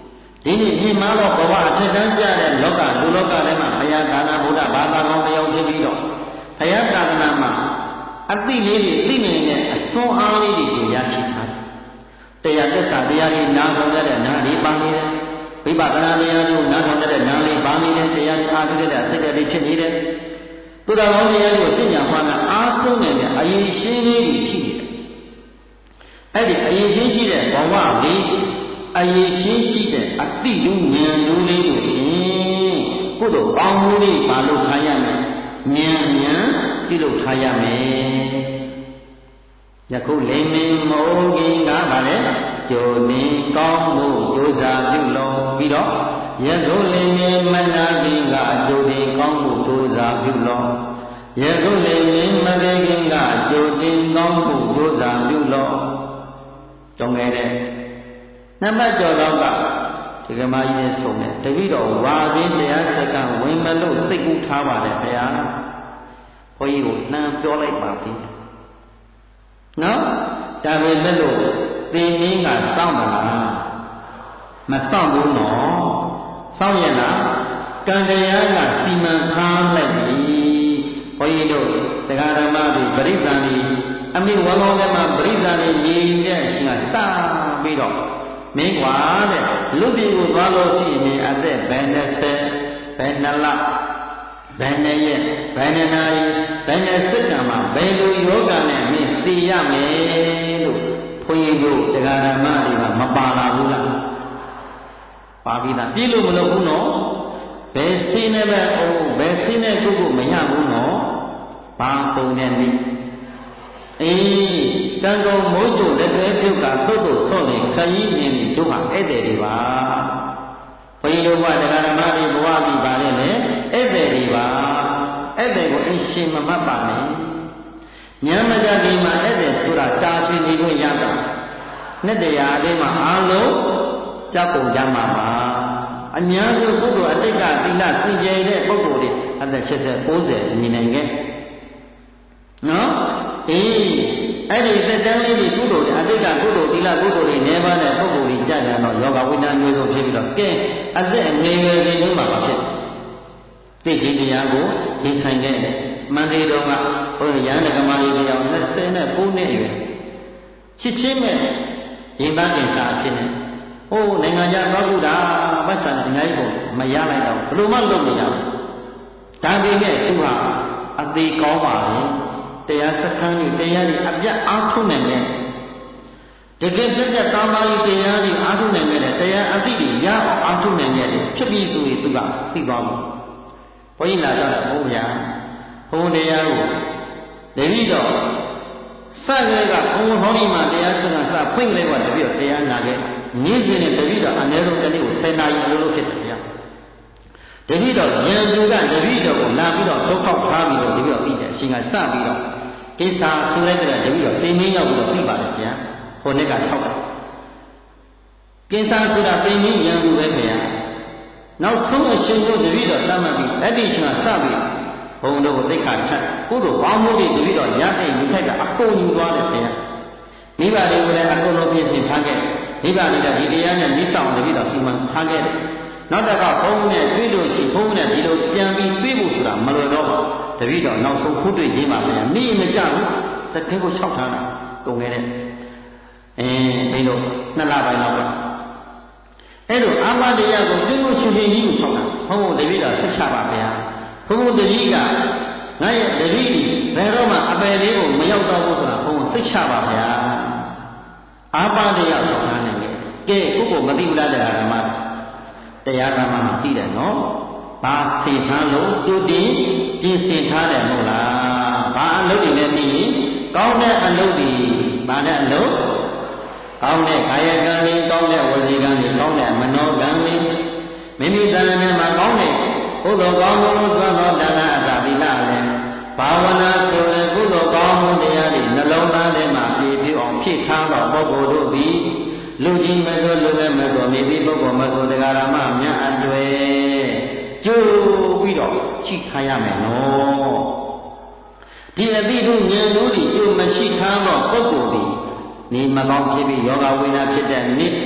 ဒီနေ့မြင်မှတော့ဘဝအထက်တန်းကြတဲ့လောကလူလောကထဲမှာဘုရားသာသနာဗုဒ္ဓဘာသာတော်တရားဖြစ်ပြီးတော့ဘုရားသာသနာမှာအသိလေးတွေသိနေတဲ့အစွမ်းအားလေးတွေကိုရရှိထားတယ်တရားသစ္စာတရားတွေနားထောင်တဲ့နားလေးပါနေတယ်ဝိပဿနာတရားတွေကိုနားထောင်တဲ့နားလေးပါနေတယ်တရားအားထုတ်တဲ့စိတ်ဓာတ်တွေဖြစ်နေတယ်သူတော်ကောင်းတရားတွေကိုသိညာမှန်အားထုတ်နေတဲ့အရေးရှင်းလေးတွေရှိနေတယ်အဲ့ဒီအရေးရှင်းရှိတဲ့ဘဝလေးအရေးရှင်းရှိတဲ့အတိလူဉာဏ်လူလေးကိုဖြင့်ကုသိုလ်ကောင်းမှုလေးပါလို့ထားရမယ်ဉာဏ်ဉာဏ်ပြုလုပ်ထားရမယ်ယခုလိမ့်မင်းမောကင်းကပါလေကြိုတင်ကောင်းမှုကြိုးစားပြုလုပ်ပြီးတော့ယခုလိမ့်မင်းမနာကင်းကကြိုတင်ကောင်းမှုကြိုးစားပြုလုပ်ယခုလိမ့်မင်းမသိကင်းကကြိုတင်ကောင်းမှုကြိုးစားပြုလုပ်ကြောင်းခဲ့တဲ့နမကျော်တော့ကဒီကမာကြီးနဲ့ဆုံတယ်တပည့်တော်ဝါပင်တရားစက္ကန့်ဝင်မလို့စိတ်ကူးထားပါတယ်ခင်ဗျာဘုန်းကြီးကိုနှမ်းပြောလိုက်ပါပြီနော်ဒါပေမဲ့လို့သင်မင်းကစောင့်မလားမစောင့်ဘူးနော်စောင့်ရလားကံတရားကစီမံထားလိုက်ပြီဘုန်းကြီးတို့တရားဓမ္မတွေပရိသတ်တွေအမိဝါကောင်းထဲမှာပရိသတ်တွေညီတဲ့အရှင်ကစပြီးတော့မင်းကွာတဲ့လူပြည်ကိုသွားလို့ရှိရင်အသက်ဘယ်နဲ့ဆယ်ဘယ်နှလဘယ်နဲ့ရက်ဘယ်နဲ့နာရီဘယ်နဲ့စက္ကန့်မှာဘယ်လိုယောဂနဲ့မင်းသိရမယ်လို့ဘုန်းကြီးတို့တရားဓမ္မတွေကမပါလာဘူးလားပါပြီလားပြည့်လို့မလုပ်ဘူးနော်ဘယ်စိနဲ့ပဲအိုးဘယ်စိနဲ့ကုတ်ကိုမရဘူးနော်ဘာပုံနဲ့နိအေးတန်ကုန်မိုးကြိုလက်တွဲပြုတ်ကသုတ်တို့ဆော့လေခရီးမြင်ပြီးတို့ဟာဧည့်သည်တွေပါဘုန်းကြီးတို့ကတရားဓမ္မတွေဘဝပြီးပါလေလေဧည့်သည်တွေပါဧည့်သည်ကိုအရှင်မမှတ်ပါနဲ့ညမကြဒီမှာဧည့်သည်ဆိုတာတာချင်နေခွင့်ရတာနှစ်တရားလေးမှာအားလုံးကြောက်ပုံကြမှာပါအများစုပုဂ္ဂိုလ်အတိတ်ကသီလစင်ကြယ်တဲ့ပုဂ္ဂိုလ်တွေအသက်၈၀ ၉၀နေနိုင်ခဲ့နော်အေးအဲ့ဒီသက်တမ်းလေးတွေကုသိုလ်တွေအတိတ်ကကုသိုလ်သီလကုသိုလ်တွေနေပါတဲ့ပုဂ္ဂိုလ်တွေကြကြတော့ယောဂဝိညာဉ်မျိုးစုံဖြစ်ပြီးတော့ကဲအသက်အငယ်ရွယ်စဉ်တုန်းမှာဖြစ်သိခြင်းတရားကိုဒီဆိုင်ခဲ့တယ်မန္တေတော်ကဘုရားရဟန်းကမာရီတရား၂၉နှစ်အရွယ်ချစ်ချင်းမဲ့ရင်သားတင်စာဖြစ်နေဟိုးနိုင်ငံခြားသွားခုတာပတ်စံအများကြီးကိုမရလိုက်တော့ဘလို့မှလုပ်မရဘူးဒါပေမဲ့သူဟာအသေးကောင်းပါလေတရားစခန်းကြီးတရားကြီးအပြတ်အားထုတ်နိုင်တယ်တကယ်ပြတ်ပြတ်သားသားကြီးတရားကြီးအားထုတ်နိုင်တယ်တရားအသိကြီးရအောင်အားထုတ်နိုင်တယ်ဖြစ်ပြီးဆိုရင်သူကသိသွားပြီဘုန်းကြီးလာတော့ဘုရားဘုံတရားကိုတပည့်တော်စရဲကဘုံဟောဒီမှာတရားစခန်းစဖွင့်လိုက်တော့တပည့်တော်တရားနာခဲ့နေ့စဉ်နဲ့တပည့်တော်အနည်းဆုံးတစ်နေ့ကိုဆယ်နာရီအလိုလိုဖြစ်တယ်ဗျာတပည့်တော်ဉာဏ်သူကတပည့်တော်ကိုလာပြီးတော့ထုတ်ပေါက်ထားပြီးတော့တပည့်တော်သိတယ်အရှင်ကစပြီးတော့ကိစ္စဆိုလိုက်တဲ့တပည့်တော်တင်မင်းရောက်ပြီးတော့သိပါတယ်ဗျာဟိုနေ့က၆တယ်ကိစ္စဆိုတာတင်မင်းဉာဏ်သူပဲဗျာနောက်ဆုံးအရှင်တို့တပည့်တော်တတ်မှတ်ပြီးအဲ့ဒီအရှင်ကစပြီးဘုံတို့ကိုသိက္ခာထက်ကုသိုလ်ကောင်းမှုတွေတပည့်တော်ရတဲ့ယူထိုက်တာအကုန်ယူသွားတယ်ဗျာမိဘတွေကိုလည်းအကုန်လုံးပြည့်စုံထားခဲ့မိဘတွေကဒီတရားနဲ့မိဆောင်တပည့်တော်စီမံထားခဲ့တယ်နောက်တစ်ခါဘုံနဲ့တွေ့လို့ရှိဘုံနဲ့ဒီလိုပြန်ပြီးတွေ့ဖို့ဆိုတာမလွယ်တော့ပါတပည့်တော်နောက်ဆုံးခုတွေ့ခြင်းပါဗျာနေမကြဘူးတကယ်ကို၆ထားတာကုန်ခဲ့တဲ့အင်းဒီလိုနှစ်လပိုင်းလောက်ကအဲ့လိုအာမတရားကိုတွေ့လို့ရှိရင်ကြီးကို၆တာဘုံတပည့်တော်ဆက်ချပါဗျာဘုံတပည့်ကငါရဲ့တပည့်ဒီဘယ်တော့မှအပယ်လေးကိုမရောက်တော့ဘူးဆိုတာဘုံစိတ်ချပါဗျာအာမတရားကိုထားနိုင်တယ်ကဲကိုကိုမသိဘူးလားတရားဓမ္မတရားဓမ္မမှာသိတယ်နော်ဘာစေထားလို့တူတင်ပြင်ဆင်ထားတယ်မဟုတ်လားဘာအလုပ်တွေလဲသိရင်ကောင်းတဲ့အလုပ်တွေဘာတဲ့အလုပ်ကောင်းတဲ့ကာယကံတွေကောင်းတဲ့ဝစီကံတွေကောင်းတဲ့မနောကံတွေမိမိတဏ္ဍာနဲ့မှာကောင်းတဲ့ကုသိုလ်ကောင်းမှုသွမ်းသောဒါနအတာသီလလည်းဘာဝနာဆိုတဲ့ကုသိုလ်ကောင်းမှုတရားတွေနှလုံးသားထဲမှာပြည့်ပြည့်အောင်ဖြည့်ထားသောပုဂ္ဂိုလ်တို့သည်လူကြီးမသောလူပဲမသောမိမိပုဂ္ဂိုလ်မသောတရားဓမ္မများအတွေ့ကျိုးပြီးတော့ရှိထားရမယ်နော်ဒီအတိတို့ဉာဏ်တို့ဒီကျိုးမရှိထားသောပုဂ္ဂိုလ်သည်နေမကောင်းဖြစ်ပြီးယောဂဝိနာဖြစ်တဲ့နေ့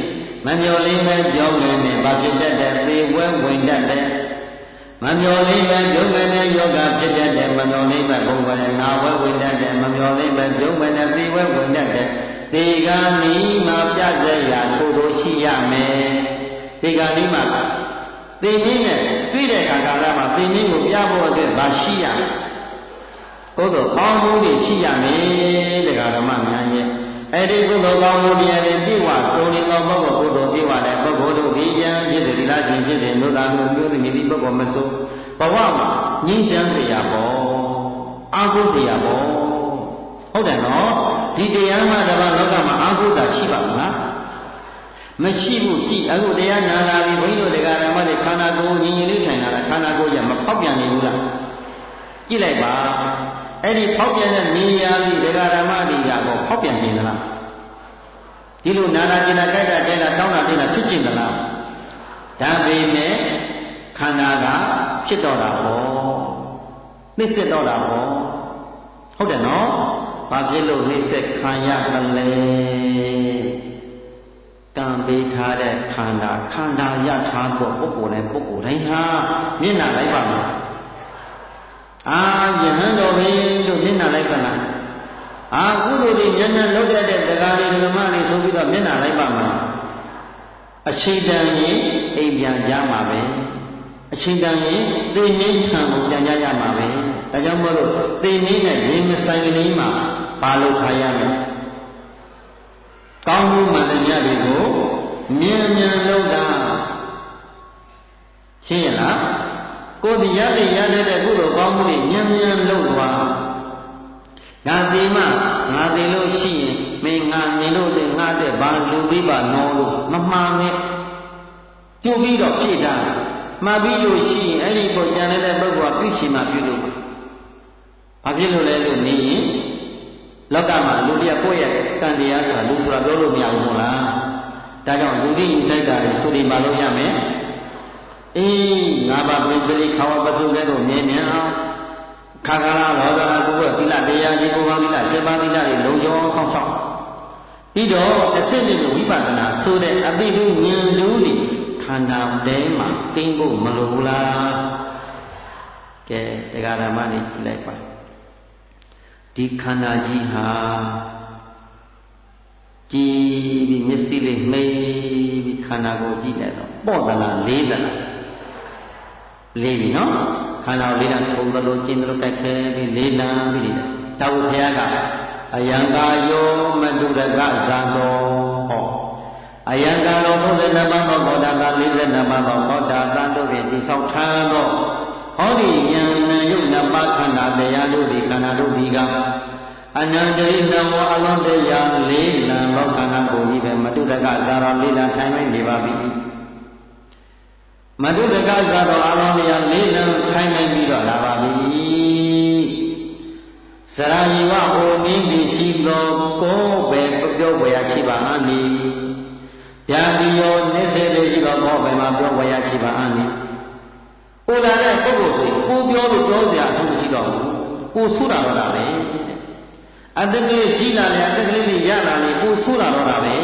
မမျော်လင့်ပဲပြောင်းနေနဲ့ဘာဖြစ်တတ်တဲ့သေဝဲဝင်တတ်တဲ့မမျော်လင့်ပဲပြုံးမဲ့တဲ့ယောဂဖြစ်တတ်တဲ့မမျော်လင့်ပဲဘုံကလည်းနာဝဲဝင်တတ်တဲ့မမျော်လင့်ပဲပြုံးမဲ့တဲ့သေဝဲဝင်တတ်တဲ့ဒီကနီမှာပြတ်စေရာကိုယ်တို့ရှိရမယ်ဒီကနီမှာသိမင်းနဲ့တွေ့တဲ့ခါကာလမှာသိမင်းကိုပြဖို့အတွက်ဗာရှိရကိုယ်တို့ကောင်းမှုတွေရှိရမယ်တရားဓမ္မများရဲ့အဲ့ဒီကုသိုလ်ကောင်းမှုတွေလည်းပြည့်ဝတုံနေသောပုဂ္ဂိုလ်ကုသိုလ်ပြည့်ဝတဲ့ပုဂ္ဂိုလ်တို့ဒီကြံဖြစ်တဲ့ဒီလားရှင်ဖြစ်တဲ့လို့သာလို့မျိုးသမီးဒီပုဂ္ဂိုလ်မစိုးဘဝမှာငြိမ်းချမ်းစေရပေါ့အာဟုစေရပေါ့ဟုတ်တယ်နော်ဒီတရားမှတပါးလောကမှာအာဟုတာရှိပါမလားမရှိဘူးကြည့်အခုတရားနာလာပြီဘုန်းကြီးတို့တရားဓမ္မတွေခန္ဓာကိုယ်ညီညီလေးထိုင်လာတာခန္ဓာကိုယ်ရမပေါက်ပြန်နေဘူးလားကြည့်လိုက်ပါအဲ့ဒီပေါက်ပြန်တဲ့နေရာကြီးတရားဓမ္မတွေကတော့ပေါက်ပြန်နေသလားဒီလိုနာနာကျင်နာကြိုက်တာကြိုက်တာတောင်းတာတင်းတာဖြစ်ကျင်သလားဒါပေမဲ့ခန္ဓာကဖြစ်တော့တာဟောနှိစ္စတော့တာဟောဟုတ်တယ်နော်ဘာဖြစ်လို့နှိစ္စခံရတယ်လဲကံပေးထားတဲ့ခန္ဓာခန္ဓာရထားတော့ပုဂ္ဂိုလ်နဲ့ပုဂ္ဂိုလ်တိုင်းဟာမျက်နှာလိုက်ပါမလားအာယဟန်တော်ပဲလို့မျက်နှာလိုက်ပါလားအာကုသိုလ်တွေဉာဏ်နဲ့လုပ်တဲ့တရားတွေဓမ္မတွေဆိုပြီးတော့မျက်နှာလိုက်ပါမလားအချိန်တန်ရင်အိမ်ပြန်ကြမှာပဲအချိန်တန်ရင်သိမင်းထံကိုပြန်ကြရမှာပဲဒါကြောင့်မို့လို့သိမင်းနဲ့ရင်မဆိုင်ကလေးမှာဘာလို့ခါရမလဲကောင်းမှုမှန်တဲ့မြတ်တွေကိုမြန်မြန်လုပ်တာရှင်းရလားကိုယ်ဒီရတဲ့ရတဲ့ကုသိုလ်ကောင်းမှုတွေမြန်မြန်လုပ်သွားဒါဒီမှငါသိလို့ရှိရင်မင်းငါမြင်လို့တဲ့ငါတဲ့ဘာလူပြီးပါနော်လို့မမှန်နဲ့ကျုပ်ပြီးတော့ပြည့်တာမှားပြီးလို့ရှိရင်အဲ့ဒီပေါ်ကြံတဲ့ပုဂ္ဂိုလ်ကပြုချင်မှပြုလို့ပါဘာဖြစ်လို့လဲလို့နေရင်လောကမှာလူတယောက်ကိုယ့်ရဲ့ကံတရားဆိုတာလူဆိုတာပြောလို့မရဘူးမို့လားဒါကြောင့်လူတိတိုက်တာတွေသူတွေမလုပ်ရမယ်အေးငါးပါးပိစရိခါဝပသုကဲ့သို့မြင်မြင်အောင်ခါကလာလောကနာကုသသီလတရားကြီးကိုယ်ပါသီလရှင်းပါသီလတွေလုံခြုံအောင်ဆောင်ရှောက်ပြီးတော့အစစ်စစ်ဝိပဿနာဆိုတဲ့အတိတုဉာဏ်တူတွေခန္ဓာတဲမှာကိန်းဖို့မလိုဘူးလားကဲတရားဓမ္မတွေကြည့်လိုက်ပါဒီခန္ဓာကြီးဟာကြည်ပြီးမျက်စိလေးမှိပြီးခန္ဓာကိုကြည့်လိုက်တော့ပေါ့သလားလေးသလားလေးပြီနော်ခန္ဓာလေးတန်းပုံသလိုကျင်းသလိုတိုက်ခဲပြီးလေးလံပြီးတောက်ဘုရားကအယံကာယောမတုရကဇာတောဟောအယံကာရောသုံးဆယ်နှစ်ပါးသောဘောဓတာလေးဆယ်နှစ်ပါးသောဘောဓတာတို့ဖြင့်တိဆောက်ထားသောဟောဒီဉာဏ်နဲ့ယုတ်နှစ်ပါးခန္ဓာတရားတို့ဒီခန္ဓာတို့ဒီကအနန္တရိနမောအလုံးတရားလေးလံသောခန္ဓာကိုယ်ကြီးပဲမတုရကဇာတော်လေးလံထိုင်နေပါပြီမတုတကဇာတော်အလုံးတရားလေးလံထိုင်နေပြီးတော့လာပါပြီစရာယီဝဟိုနည်းပြီးရှိသောကိုယ်ပဲပြောဝေရရှိပါအနိဗျာတိယောနိစေတေရှိသောဘောပဲမှာပြောဝေရရှိပါအနိပူလာတဲ့ပုဂ္ဂိုလ်ဆိုရင်ပူပြောလို့ပြောစရာအထူးမရှိတော့ဘူးပူဆူတာတော့တာပဲအတ္တကလေးကြီးလာတယ်အတ္တကလေးကြီးရလာတယ်ပူဆူတာတော့တာပဲ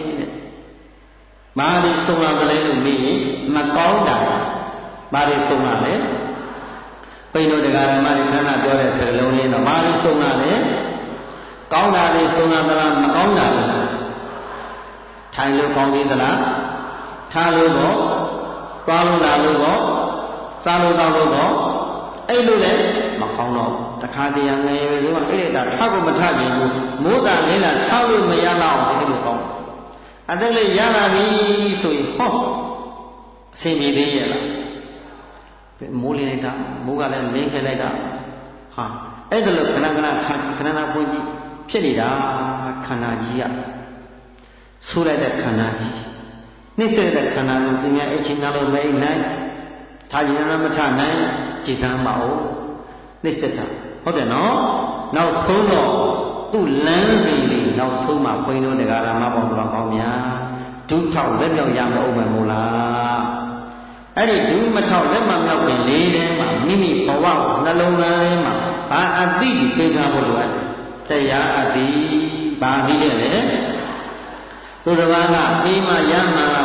မာရီဆုံးလာတယ်လို့မေးရင်မကောင်းတာမာရီဆုံးလာတယ်ပိဋကတရားဓမ္မတွေခန္ဓာပြောတဲ့စကားလုံးလေးတော့မာရီဆုံးလာတယ်ကောင်းတာလေးဆုံးလာသလားမကောင်းတာလေးထိုင်လို့ကောင်းသေးသလားထားလို့တော့သွားလို့လာလို့တော့စားလို့တော့လို့တော့အဲ့လိုလည်းမကောင်းတော့တခါတည်းငယ်ရွယ်ဆိုတော့အဲ့ဒါထားကိုမထားပြင်ဘူးမိုးတာလေးလားထားလို့မရတော့အဲ့လိုကောင်းအသက်လေးရလာပြီဆိုရင်ဟောအဆင်ပြေသေးရဲ့လားမိုးလေးလိုက်တာမိုးကလည်းလင်းခဲလိုက်တာဟာအဲ့ဒါလို့ခဏခဏခါခဏခဏပွင့်ကြည့်ဖြစ်နေတာခန္ဓာကြီးကဆိုးလိုက်တဲ့ခန္ဓာကြီးနှိမ့်ဆက်တဲ့ခန္ဓာကိုသူများအချင်းနာလို့မအိနိုင်ထားရင်လည်းမထနိုင်ကြည်သမ်းပါဦးနှိမ့်ဆက်တာဟုတ်တယ်နော်နောက်ဆုံးတော့သူ့လမ်းစဉ်လေးနောက်ဆုံးမှဘုန်းကြီးတို့တရားဓမ္မပေါ်တော်ကောင်းများဒုထောက်လက်မြောက်ရမအောင်မယ်မို့လားအဲ့ဒီဒုမထောက်လက်မမြောက်ခင်လေးထဲမှာမိမိဘဝနှလုံးသားထဲမှာဘာအတိသိထားဖို့လိုအပ်တယ်တရားအတိဘာအတိလဲလေသူတစ်ပါးကပြီးမှရမှန်လာ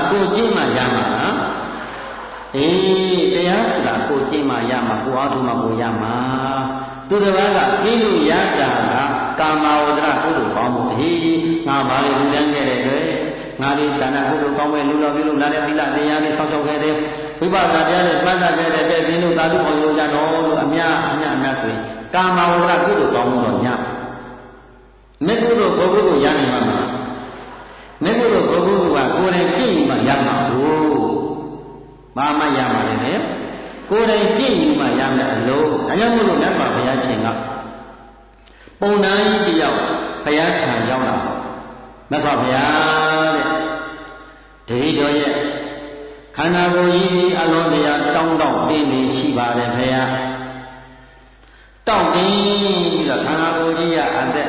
ကိုအားထုတ်မှကိုရမှာသူတစ်ပါးကကိလူရတာကကာမဝဒရကုသိုလ်ကောင်းမှုတည်းငါပါလေလူတန်းခဲ့တဲ့အတွက်ငါဒီဒါနကုသိုလ်ကောင်းမဲ့လူတော်ပြုလို့လာတဲ့သီလတရားလေးဆောက်ရှောက်ခဲ့တဲ့ဝိပဿနာတရားလေးမှတ်သားခဲ့တဲ့တဲ့သင်တို့သာဓုအောင်လို့ကြတော့လို့အများအများအများဆိုရင်ကာမဝဒရကုသိုလ်ကောင်းမှုတော့ညမေကုသိုလ်ဘုဂုကိုရနိုင်မှာမလားမေကုသိုလ်ဘုဂုကကိုယ်တိုင်ကြည့်ရင်မှရမှာဘူးဘာမှရမှာလေကိုယ်တိုင်ကြည့်ရင်မှရမယ်အလုံးဒါကြောင့်မို့လို့မြတ်စွာဘုရားရှင်ကပုံနာကြီးတယောက်ဘုရားထံရောက်လာမြတ်စွာဘုရားတဲ့တတိတော်ရဲ့ခန္ဓာကိုယ်ကြီးအလုံးတရားတောင်းတောင်းတင်းနေရှိပါတယ်ဘုရားတောင်းတင်းပြီးတော့ခန္ဓာကိုယ်ကြီးရအသက်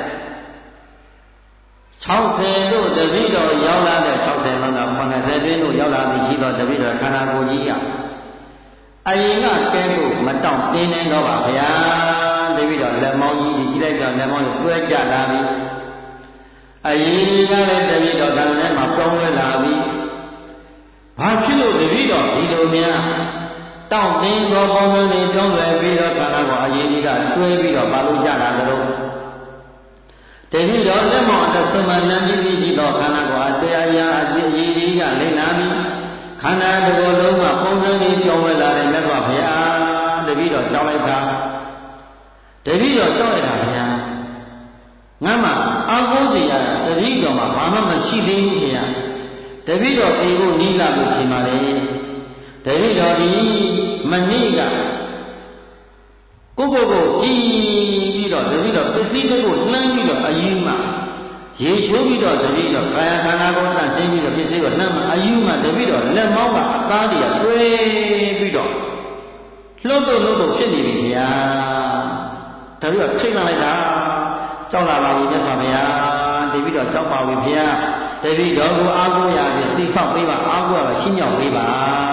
၆၀တို့တပိတော်ရောက်လာတဲ့၆၀လောက်က၇၀တွင်းတို့ရောက်လာပြီးရှိတော့တပိတော်ခန္ဓာကိုယ်ကြီးရအရင်ကကဲလို့မတောင့်တင်းနေတော့ပါဗျာတပိတော်လက်မောင်းကြီးကြီးလိုက်တော့လက်မောင်းကိုတွဲကြလာပြီးအရင်ကလည်းတပိတော်ကလည်းမှပြောင်းလဲလာပြီးဘာဖြစ်လို့တပိတော်ဒီလိုများတောင့်တင်းသောပုံစံတွေပြောင်းလဲပြီးတော့ခန္ဓာကိုယ်အရင်ကတွဲပြီးတော့ဘာလို့ကြလာသလဲတတိတော်လက်မောင်းအတဆုံးမှလမ်းကြီးပြီးတော့ခန္ဓာကိုယ်အတရားရာအစီအရေးကြီးကလိမ့်လာပြီးခန္ဓာတစ်ခုလုံးမှာပုံစံတွေပြောင်းလဲလာတယ်မြတ်စွာဘုရားတတိတော်ကြောက်လိုက်တာတတိတော်ကြောက်လိုက်တာဘုရားငါမှအာဟုဇေယတတိတော်မှာဘာမှမရှိသေးဘူးဘုရားတတိတော်ပြေဖို့နိလာလို့ထင်ပါလေတတိတော်ဒီမနေ့ကကိုကိုကိုကြည်ပြီးတော့တတိတော်ပစ္စည်းတွေကိုလှမ်းပြီးတော့အယူမှရေချိုးပြီးတော့တတိတော်ကာယခန္ဓာကိုယ်တန်ဆင်းပြီးတော့ပစ္စည်းကိုလှမ်းမှအယူမှတတိတော်လက်မောင်းကအသားတွေကတွဲပြီးတော့လှုပ်တော့လှုပ်တော့ဖြစ်နေပြီဗျာတတိတော်ထိတ်လာလိုက်တာကြောက်လာပါပြီမြတ်စွာဘုရားတတိတော်ကြောက်ပါပြီဗျာတတိတော်ကိုအားကိုးရပြီးသိဆောက်ပေးပါအားကိုးရပါရှင်းမြောက်ပေးပါ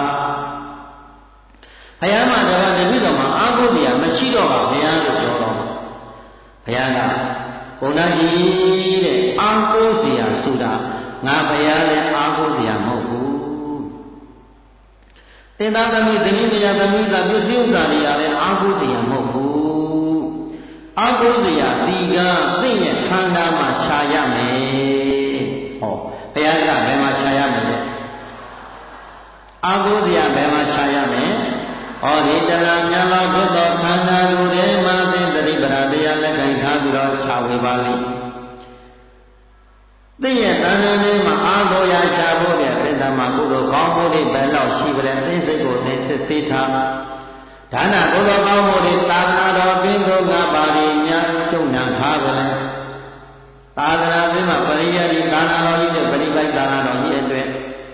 ဘုရားမှာတော့တပိတော်မှာအာဟုတရားမရှိတော့ပါဘုရားလို့ပြောတော့ဘုရားကဘုန်းတော်ကြီးတဲ့အာဟုစရာဆိုတာငါဘုရားလည်းအာဟုစရာမဟုတ်ဘူးသင်္သာသမီးသတိမယသမီးကပစ္စည်းဥစ္စာတွေရတယ်အာဟုစရာမဟုတ်ဘူးအာဟုစရာဒီကသိရဲ့ခန္ဓာမှာရှာရမယ်ဟောဘုရားကဘယ်မှာရှာရမလဲအာဟုစရာဘယ်မှာရှာရမလဲဟောဒီတရာညာလောက်ဖြစ်သောခန္ဓာကိုယ်ထဲမှာသင်္တိပ္ပရာတရားလက်ခံထားပြီးတော့ခြာဝေပါလိမ့်သိရဲ့တဏ္ဍာထဲမှာအာသောရာခြာဖို့တဲ့သင်္တမှာကုသိုလ်ကောင်းမှုတွေဘယ်လောက်ရှိကြလဲသိစိတ်ကိုသိစစ်ဆေးထားဒါနကုသိုလ်ကောင်းမှုတွေသာသနာတော်ပင်တို့ငါပါရီများကျုံနာထားကြလဲသာသနာပင်မှာပရိယတိကာလတော်ကြီးနဲ့ပရိပိုက်ကာလတော်ကြီးအတွက်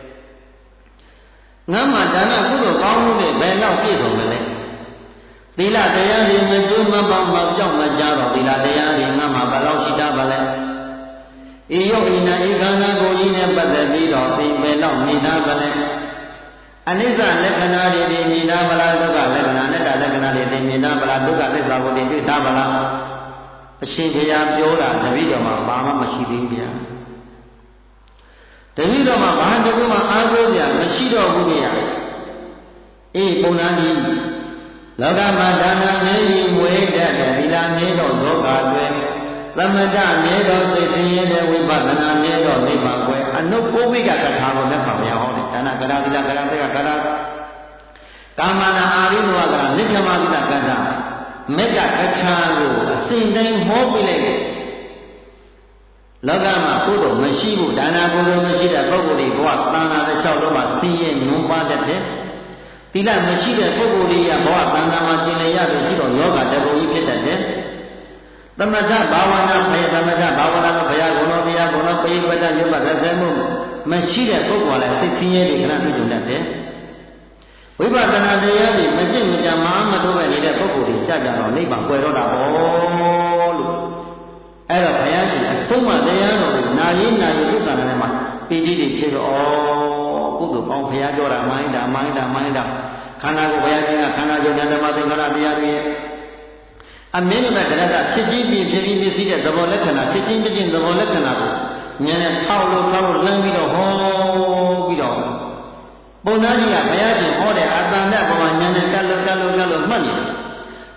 ငါမှဒါနကုသိုလ်ကောင်းမှုနဲ့ဘယ်တော့ပြည့်စုံမလဲသီလတရားတွေမကျိုးမပေါင်းမပြောင်းမကြတော့သီလတရားတွေငါမှဘယ်တော့ရှိတာပါလဲဤယုတ်ဤနာဤခန္ဓာကိုယ်ကြီးနဲ့ပတ်သက်ပြီးတော့သင်ဘယ်တော့နေတာပါလဲအနိစ္စလက္ခဏာတွေသိမြင်တာပါလားဒုက္ခလက္ခဏာနဲ့တလက္ခဏာတွေသိမြင်တာပါလားဒုက္ခသစ္စာကိုသိတွေ့တာပါလားအရှင်ဘုရားပြောတာတပည့်တော်မှာဘာမှမရှိသေးဘူးဗျာတပည့်တော်မှာဘာတကူမှအားကိုးကြမရှိတော့ဘူးဗျာအေးပုံနာကြီးလောကမှာဒါနနေဤမွေတတ်တဲ့သီလနေတော့ဒုက္ခတွေသမထနေတော့သိသိရတဲ့ဝိပဿနာနေတော့နိဗ္ဗာန်ကွယ်အနုပုဗ္ဗိကကထာကိုမြတ်စွာဘုရားဟောတယ်ဒါနကရာသီလကရာသက်ကကရာကာမနာအာရိနဝကရာနိဗ္ဗာန်သီလကထာမေတ္တာကထာကိုအစဉ်တိုင်းဟောပြလိုက်တယ်လောကမှာကုသိုလ်မရှိဘူးဒါနကုသိုလ်မရှိတဲ့ပုဂ္ဂိုလ်တွေဘဝသံဃာတစ်လျှောက်လုံးမှာဆင်းရဲညှဉ်းပါတတ်တယ်သီလမရှိတဲ့ပုဂ္ဂိုလ်တွေကဘဝသံဃာမှာကျင်လည်ရပြီးရှိတော့ယောဂတပုံကြီးဖြစ်တတ်တယ်သမထဘာဝနာဖယသမထဘာဝနာကိုဘုရားကုံတော်ဘုရားကုံတော်ပိဋကတ်မြတ်ပတ်သက်မှုမရှိတဲ့ပုဂ္ဂိုလ်ကလည်းစိတ်ဆင်းရဲတွေခဏပြုလုပ်တတ်တယ်ဝိပဿနာတရားတွေမကျင့်မကြမှာမတိုးပဲနေတဲ့ပုဂ္ဂိုလ်တွေကြကြတော့နိဗ္ဗာန်ကွယ်တော့တာပေါ့လို့အဲ့တော့ဘုရားရှင်အဆုံးမတရားတော်ကိုနာရင်းနာရင်းဥက္ကဋ္ဌထဲမှာပီတိတွေဖြစ်တော့ဩကုသိုလ်ကောင်းဘုရားပြောတာမိုင်းတာမိုင်းတာမိုင်းတာခန္ဓာကိုယ်ဘုရားရှင်ကခန္ဓာကိုယ်ဉာဏ်ဓမ္မသင်္ခါရတရားတွေရဲ့အမင်းတို့ကတရကဖြစ်ချင်းပြဖြစ်ပြီးပြည့်တဲ့သဘောလက္ခဏာဖြစ်ချင်းပြည့်သဘောလက္ခဏာကိုဉာဏ်နဲ့ထောက်လို့ထောက်လို့လှမ်းပြီးတော့ဟောပြီးတော့ပုံသားကြီးကဘုရားရှင်ဟောတဲ့အတန်တဘောမှာဉာဏ်နဲ့ကတ်လို့ကတ်လို့ကတ်လို့မှတ်နေတယ်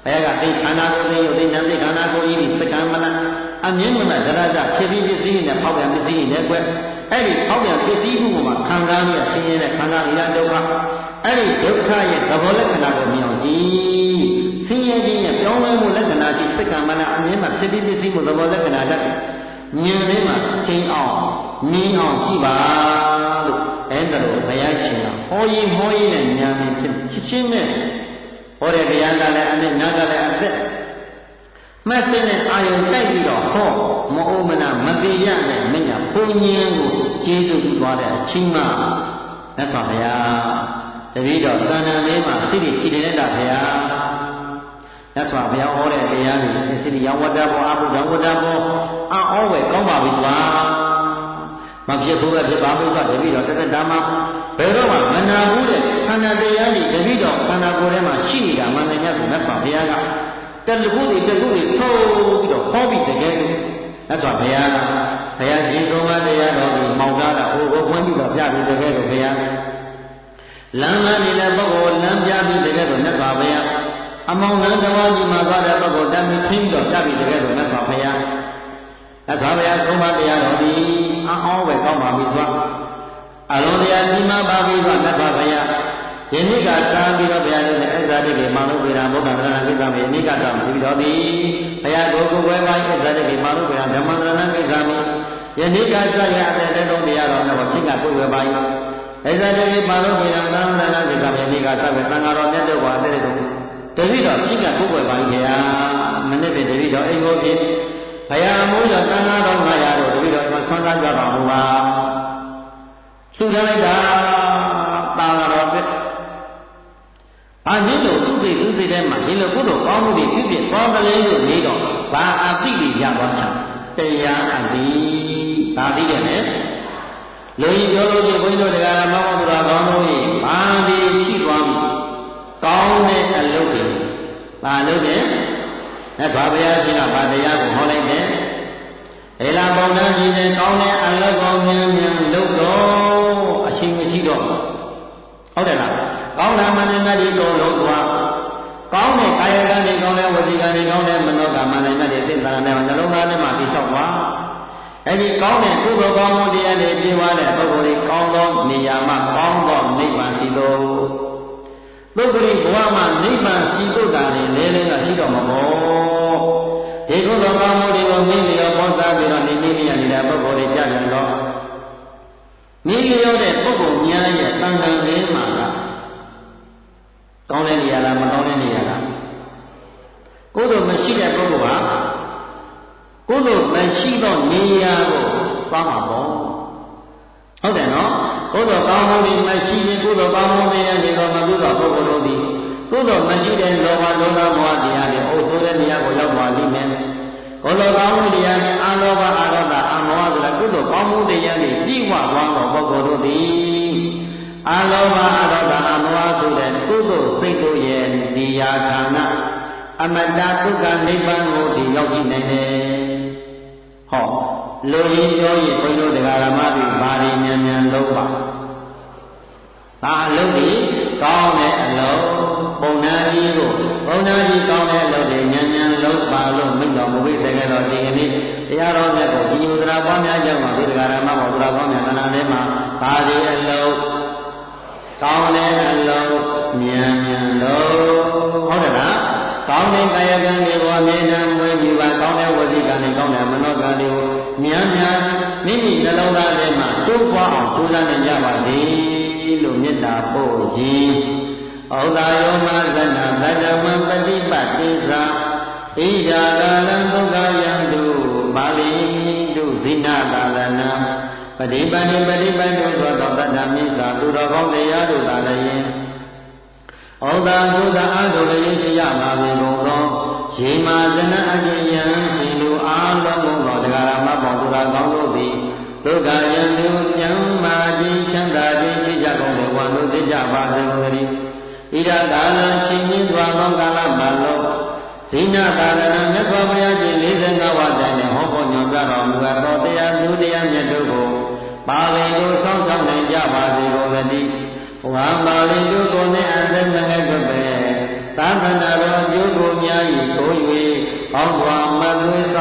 ဘုရားကသိခန္ဓာကိုယ်သိရုပ်သိဉာဏ်သိခန္ဓာကိုယ်ကြီးဒီစကံမနာအမြင့်မနာဒရကြဖြစ်ပြီးပစ္စည်းနဲ့ဖောက်ပြန်ပစ္စည်းနဲ့ကွအဲ့ဒီဖောက်ပြန်ပစ္စည်းမှုမှာခံစားရဆင်းရဲတဲ့ခန္ဓာဤဒုက္ခအဲ့ဒီဒုက္ခရဲ့သဘောလက္ခဏာကိုမြင်အောင်ကြည့်ဆင်းရဲခြင်းရဲ့ပြောင်းလဲမှုလက္ခဏာရှိစကံမနာအမြင့်မှာဖြစ်ပြီးပစ္စည်းမှုသဘောလက္ခဏာတတ်မြင်လေးမှာချိန်အောင်မြင်အောင်ကြည့်ပါလို့အဲ့ဒါလိုဘုရားရှင်ကဟောရင်ဟောရင်နဲ့ဉာဏ်ဖြင့်ဖြစ်ချင်းနဲ့ဟောတဲ့တရားကလည်းအမြဲနာကလည်းအသက်မှတ်တဲ့အာယုံတိုက်ပြီးတော့ဟောမအိုမနာမတိရတဲ့မညာဘုံဉာဏ်ကိုကျေးဇူးပြုသွားတဲ့အချင်းမှမြတ်စွာဘုရားတပည့်တော်သဏ္ဍာန်လေးမှာစိတ်ကြည်နေတာဘုရားမြတ်စွာဘုရားဟောတဲ့တရားတွေစိတ်ရောဝတ္တဘောအဘုဒ္ဓဝတ္တဘောအောဝယ်ကောင်းပါပြီစွာမဖြစ်ဘူးပဲဖြစ်ပါဘူးဆိုတပည့်တော်တတဓမ္မဘယ်တော့မှမနာဘူးတဲ့ခန္ဓာတရားကြီးတပည့်တော်ခန္ဓာကိုယ်ထဲမှာရှိနေတာမှန်တယ်မြတ်စွာဘုရားကတလူခုတွေတလူတွေထုတ်ပြီးတော့ဟောပြီးတကယ်လို့မြတ်စွာဘုရားဘုရားရှင်သုံးပါးတရားတော်ကိုမောင်ကားတာဟိုကိုဖွင့်ပြီးတော့ပြပြီးတကယ်လို့ဘုရားလမ်းလာနေတဲ့ပုဂ္ဂိုလ်လမ်းပြပြီးတကယ်လို့မြတ်စွာဘုရားအမောင်လမ်းတော်ကြီးမှာသွားတဲ့ပုဂ္ဂိုလ်တမ်းပြီးခင်းပြီးတော့ပြပြီးတကယ်လို့မြတ်စွာဘုရားမြတ်စွာဘုရားသုံးပါးတရားတော်ဒီအောင်းပဲကောင်းပါပြီဆိုအလုံးတရားဒီမှာပါပြီးတော့မြတ်စွာဘုရားယနေ့ကတာပြီးတော့ဘုရားရဲ့အစ္ဆာတိကေမာနုပေရဘုဒ္ဓံသရဏကိစ္စမေယနေ့ကတော့ပြီးတော့ဒီဘုရားကိုယ်ကိုယ်ပဲပိုင်းအစ္ဆာတိကေမာနုပေရဓမ္မသရဏကိစ္စမေယနေ့ကစရအတဲ့တဲ့တော်တရားတော်နဲ့ရှင်းကကိုယ်ပဲပိုင်းအစ္ဆာတိကေမာနုပေရသံသရဏကိစ္စမေနေ့ကစပဲသံဃာတော်မြတ်တို့ပါတဲ့တော်တတိတော်ရှင်းကကိုယ်ပဲပိုင်းဘုရားမနေ့ကတတိတော်အိမ်ကိုဖြစ်ဘုရားမိုးရသံဃာတော်ငါရတို့တတိတော်ဆွမ်းစားကြပါဘူးပါသူထားလိုက်တာသာဃာတော်ပြအနည်းလို့သူ့စိတ်သူ့စိတ်ထဲမှာဒီလိုကုသိုလ်ကောင်းမှုတွေဖြစ်ဖြစ်သွားကလေးလို့နေတော့ဘာအသိတွေရသွားချင်တရားအသိဒါသိတယ်လေလူကြီးပြောလို့ဒီဘုန်းကြီးတို့တရားမဟုတ်ဘူးလားကောင်းလို့ရင်ဘာဒီရှိသွားပြီကောင်းတဲ့အလုပ်တွေဘာလုပ်တယ်အဲဘာဘုရားရှင်ကဘာတရားကိုဟောလိုက်တယ်အေလာပေါင်းတန်းကြီးတဲ့ကောင်းတဲ့အလုပ်ကောင်းများများလုပ်တော့အရှိမရှိတော့ဟုတ်တယ်လားကောင်းတာမှန်တယ်မြတ်ဒီတော်လို့သွားကောင်းတဲ့ကာယကံတွေကောင်းတဲ့ဝစီကံတွေကောင်းတဲ့မနောကမှန်တယ်မြတ်ဒီစိတ်သာနဲ့နှလုံးသားထဲမှာတိဆောက်သွားအဲဒီကောင်းတဲ့ကုသိုလ်ကောင်းမှုတရားတွေပြည့်ဝတဲ့ပုဂ္ဂိုလ်ကြီးကောင်းသောနေရာမှာကောင်းသောနိဗ္ဗာန်ရှိသောပုဂ္ဂိုလ်ဘဝမှာနိဗ္ဗာန်ရှိဖို့တာလည်းလဲလဲကရှိတော့မှာပေါ့ဒီကုသိုလ်ကောင်းမှုတွေကိုမိလျောပေါ်သားပြီးတော့နေမိမိရနေတဲ့ပုဂ္ဂိုလ်တွေကြပြန်တော့မိလျောတဲ့ပုဂ္ဂိုလ်များရဲ့တန်ခါလေးမှာကကောင်းတဲ့နေရာလားမကောင်းတဲ့နေရာလားကုသိုလ်မရှိတဲ့ပုဂ္ဂိုလ်ဟာကုသိုလ်မရှိသောနေရာကိုသွားမှာပေါ့ဟုတ်တယ်နော်ကုသိုလ်ကောင်းမှုတွေမရှိရင်ကုသိုလ်ကောင်းမှုတွေရနေတော့မပြုသောပုဂ္ဂိုလ်တို့သည်ကုသိုလ်မရှိတဲ့လောဘဒေါသမောဟတရားတွေအုပ်ဆိုးတဲ့နေရာကိုရောက်သွားလိမ့်မယ်ကုသိုလ်ကောင်းမှုတရားနဲ့အာလောဘအာရောဂအာမောဟဆိုတာကုသိုလ်ကောင်းမှုတရားတွေပြည့်ဝသွားသောပုဂ္ဂိုလ်တို့သည်အာလောဘအာရောဂအာမောဟဆိုတဲ့ကုသိုလ်စိတ်တို့ရဲ့ဒီယာခန္ဓာအမတ္တဒုက္ခနိဗ္ဗာန်ကိုဒီရောက်ကြည့်နိုင်တယ်ဟောလူကြီးပြောရင်ဘုန်းကြီးတို့တရားဓမ္မတွေဘာတွေမြန်မြန်လုပ်ပါဘာအလုပ်တွေကောင်းတဲ့အလုပ်ပုံနာကြီးကိုပုံနာကြီးကောင်းတဲ့အလုပ်တွေမြန်မြန်လုပ်ပါလို့မိန့်တော်မူပြီးတကယ်တော့ဒီကနေ့တရားတော်မြတ်ကိုဒီဥဒရာပွားများကြောင့်ပါဒီတရားဓမ္မပေါ်ဥဒရာပွားများသဏ္ဍာန်ထဲမှာဘာတွေအလုပ်ကောင်းတဲ့အလုပ်မြန်မြန်လုပ်ဟုတ်တယ်လားကောင်းတဲ့ကာယကံတွေကိုအမြဲတမ်းမွေးပြီးပါကောင်းတဲ့ဝစီကံတွေကောင်းတဲ့မနောကံတွေကိုမြန်မြန်မိမိနှလုံးသားထဲမှာတိုးပွားအောင်ကြိုးစားနေကြပါလေလို့မေတ္တာပို့ခြင်းဩဒါယောမသနာဗဒဝံပฏิပတ်တိသာဣဒာကာလံဒုက္ခယံတုပါဠိတုဇိနာကာလနံပฏิပန္နိပฏิပန္နောသောသောတတ္တမိသာသူတော်ကောင်းတရားတို့သာလည်းဩဒါကျိုးသာအားတို့လည်းရှိရပါပြီကုန်သောရေမာဇနအကျဉ်ယံရှင်လူအားလုံးကုန်သောတရားဓမ္မပေါင်းသူတော်ကောင်းတို့သည်ဒုက္ခယံတုကျမ်းမာခြင်းချမ်းသာခြင်းရှိကြကုန်တဲ့ဝန္တုသိကြပါစေကုန်သတည်းဣဒကာလရှင်မြင့်စွာသောကာလမှာလို့ဇိနာသာရဏမြတ်စွာဘုရားရှင်၄၅ဝါးတိုင်နဲ့ဟောပေါ်ညွှန်ပြတော်မူသောတရားသူတရားမြတ်တို့ကိုပါဠိကိုစောင့်ရှောက်နိုင်ကြပါစေကုန်သတည်းဝါပါဠိတို့ကိုနဲ့အသက်မငယ်တို့ပဲသာသနာတော်ကျိုးကိုများဤကို၍ဟောစွာမသွေးသော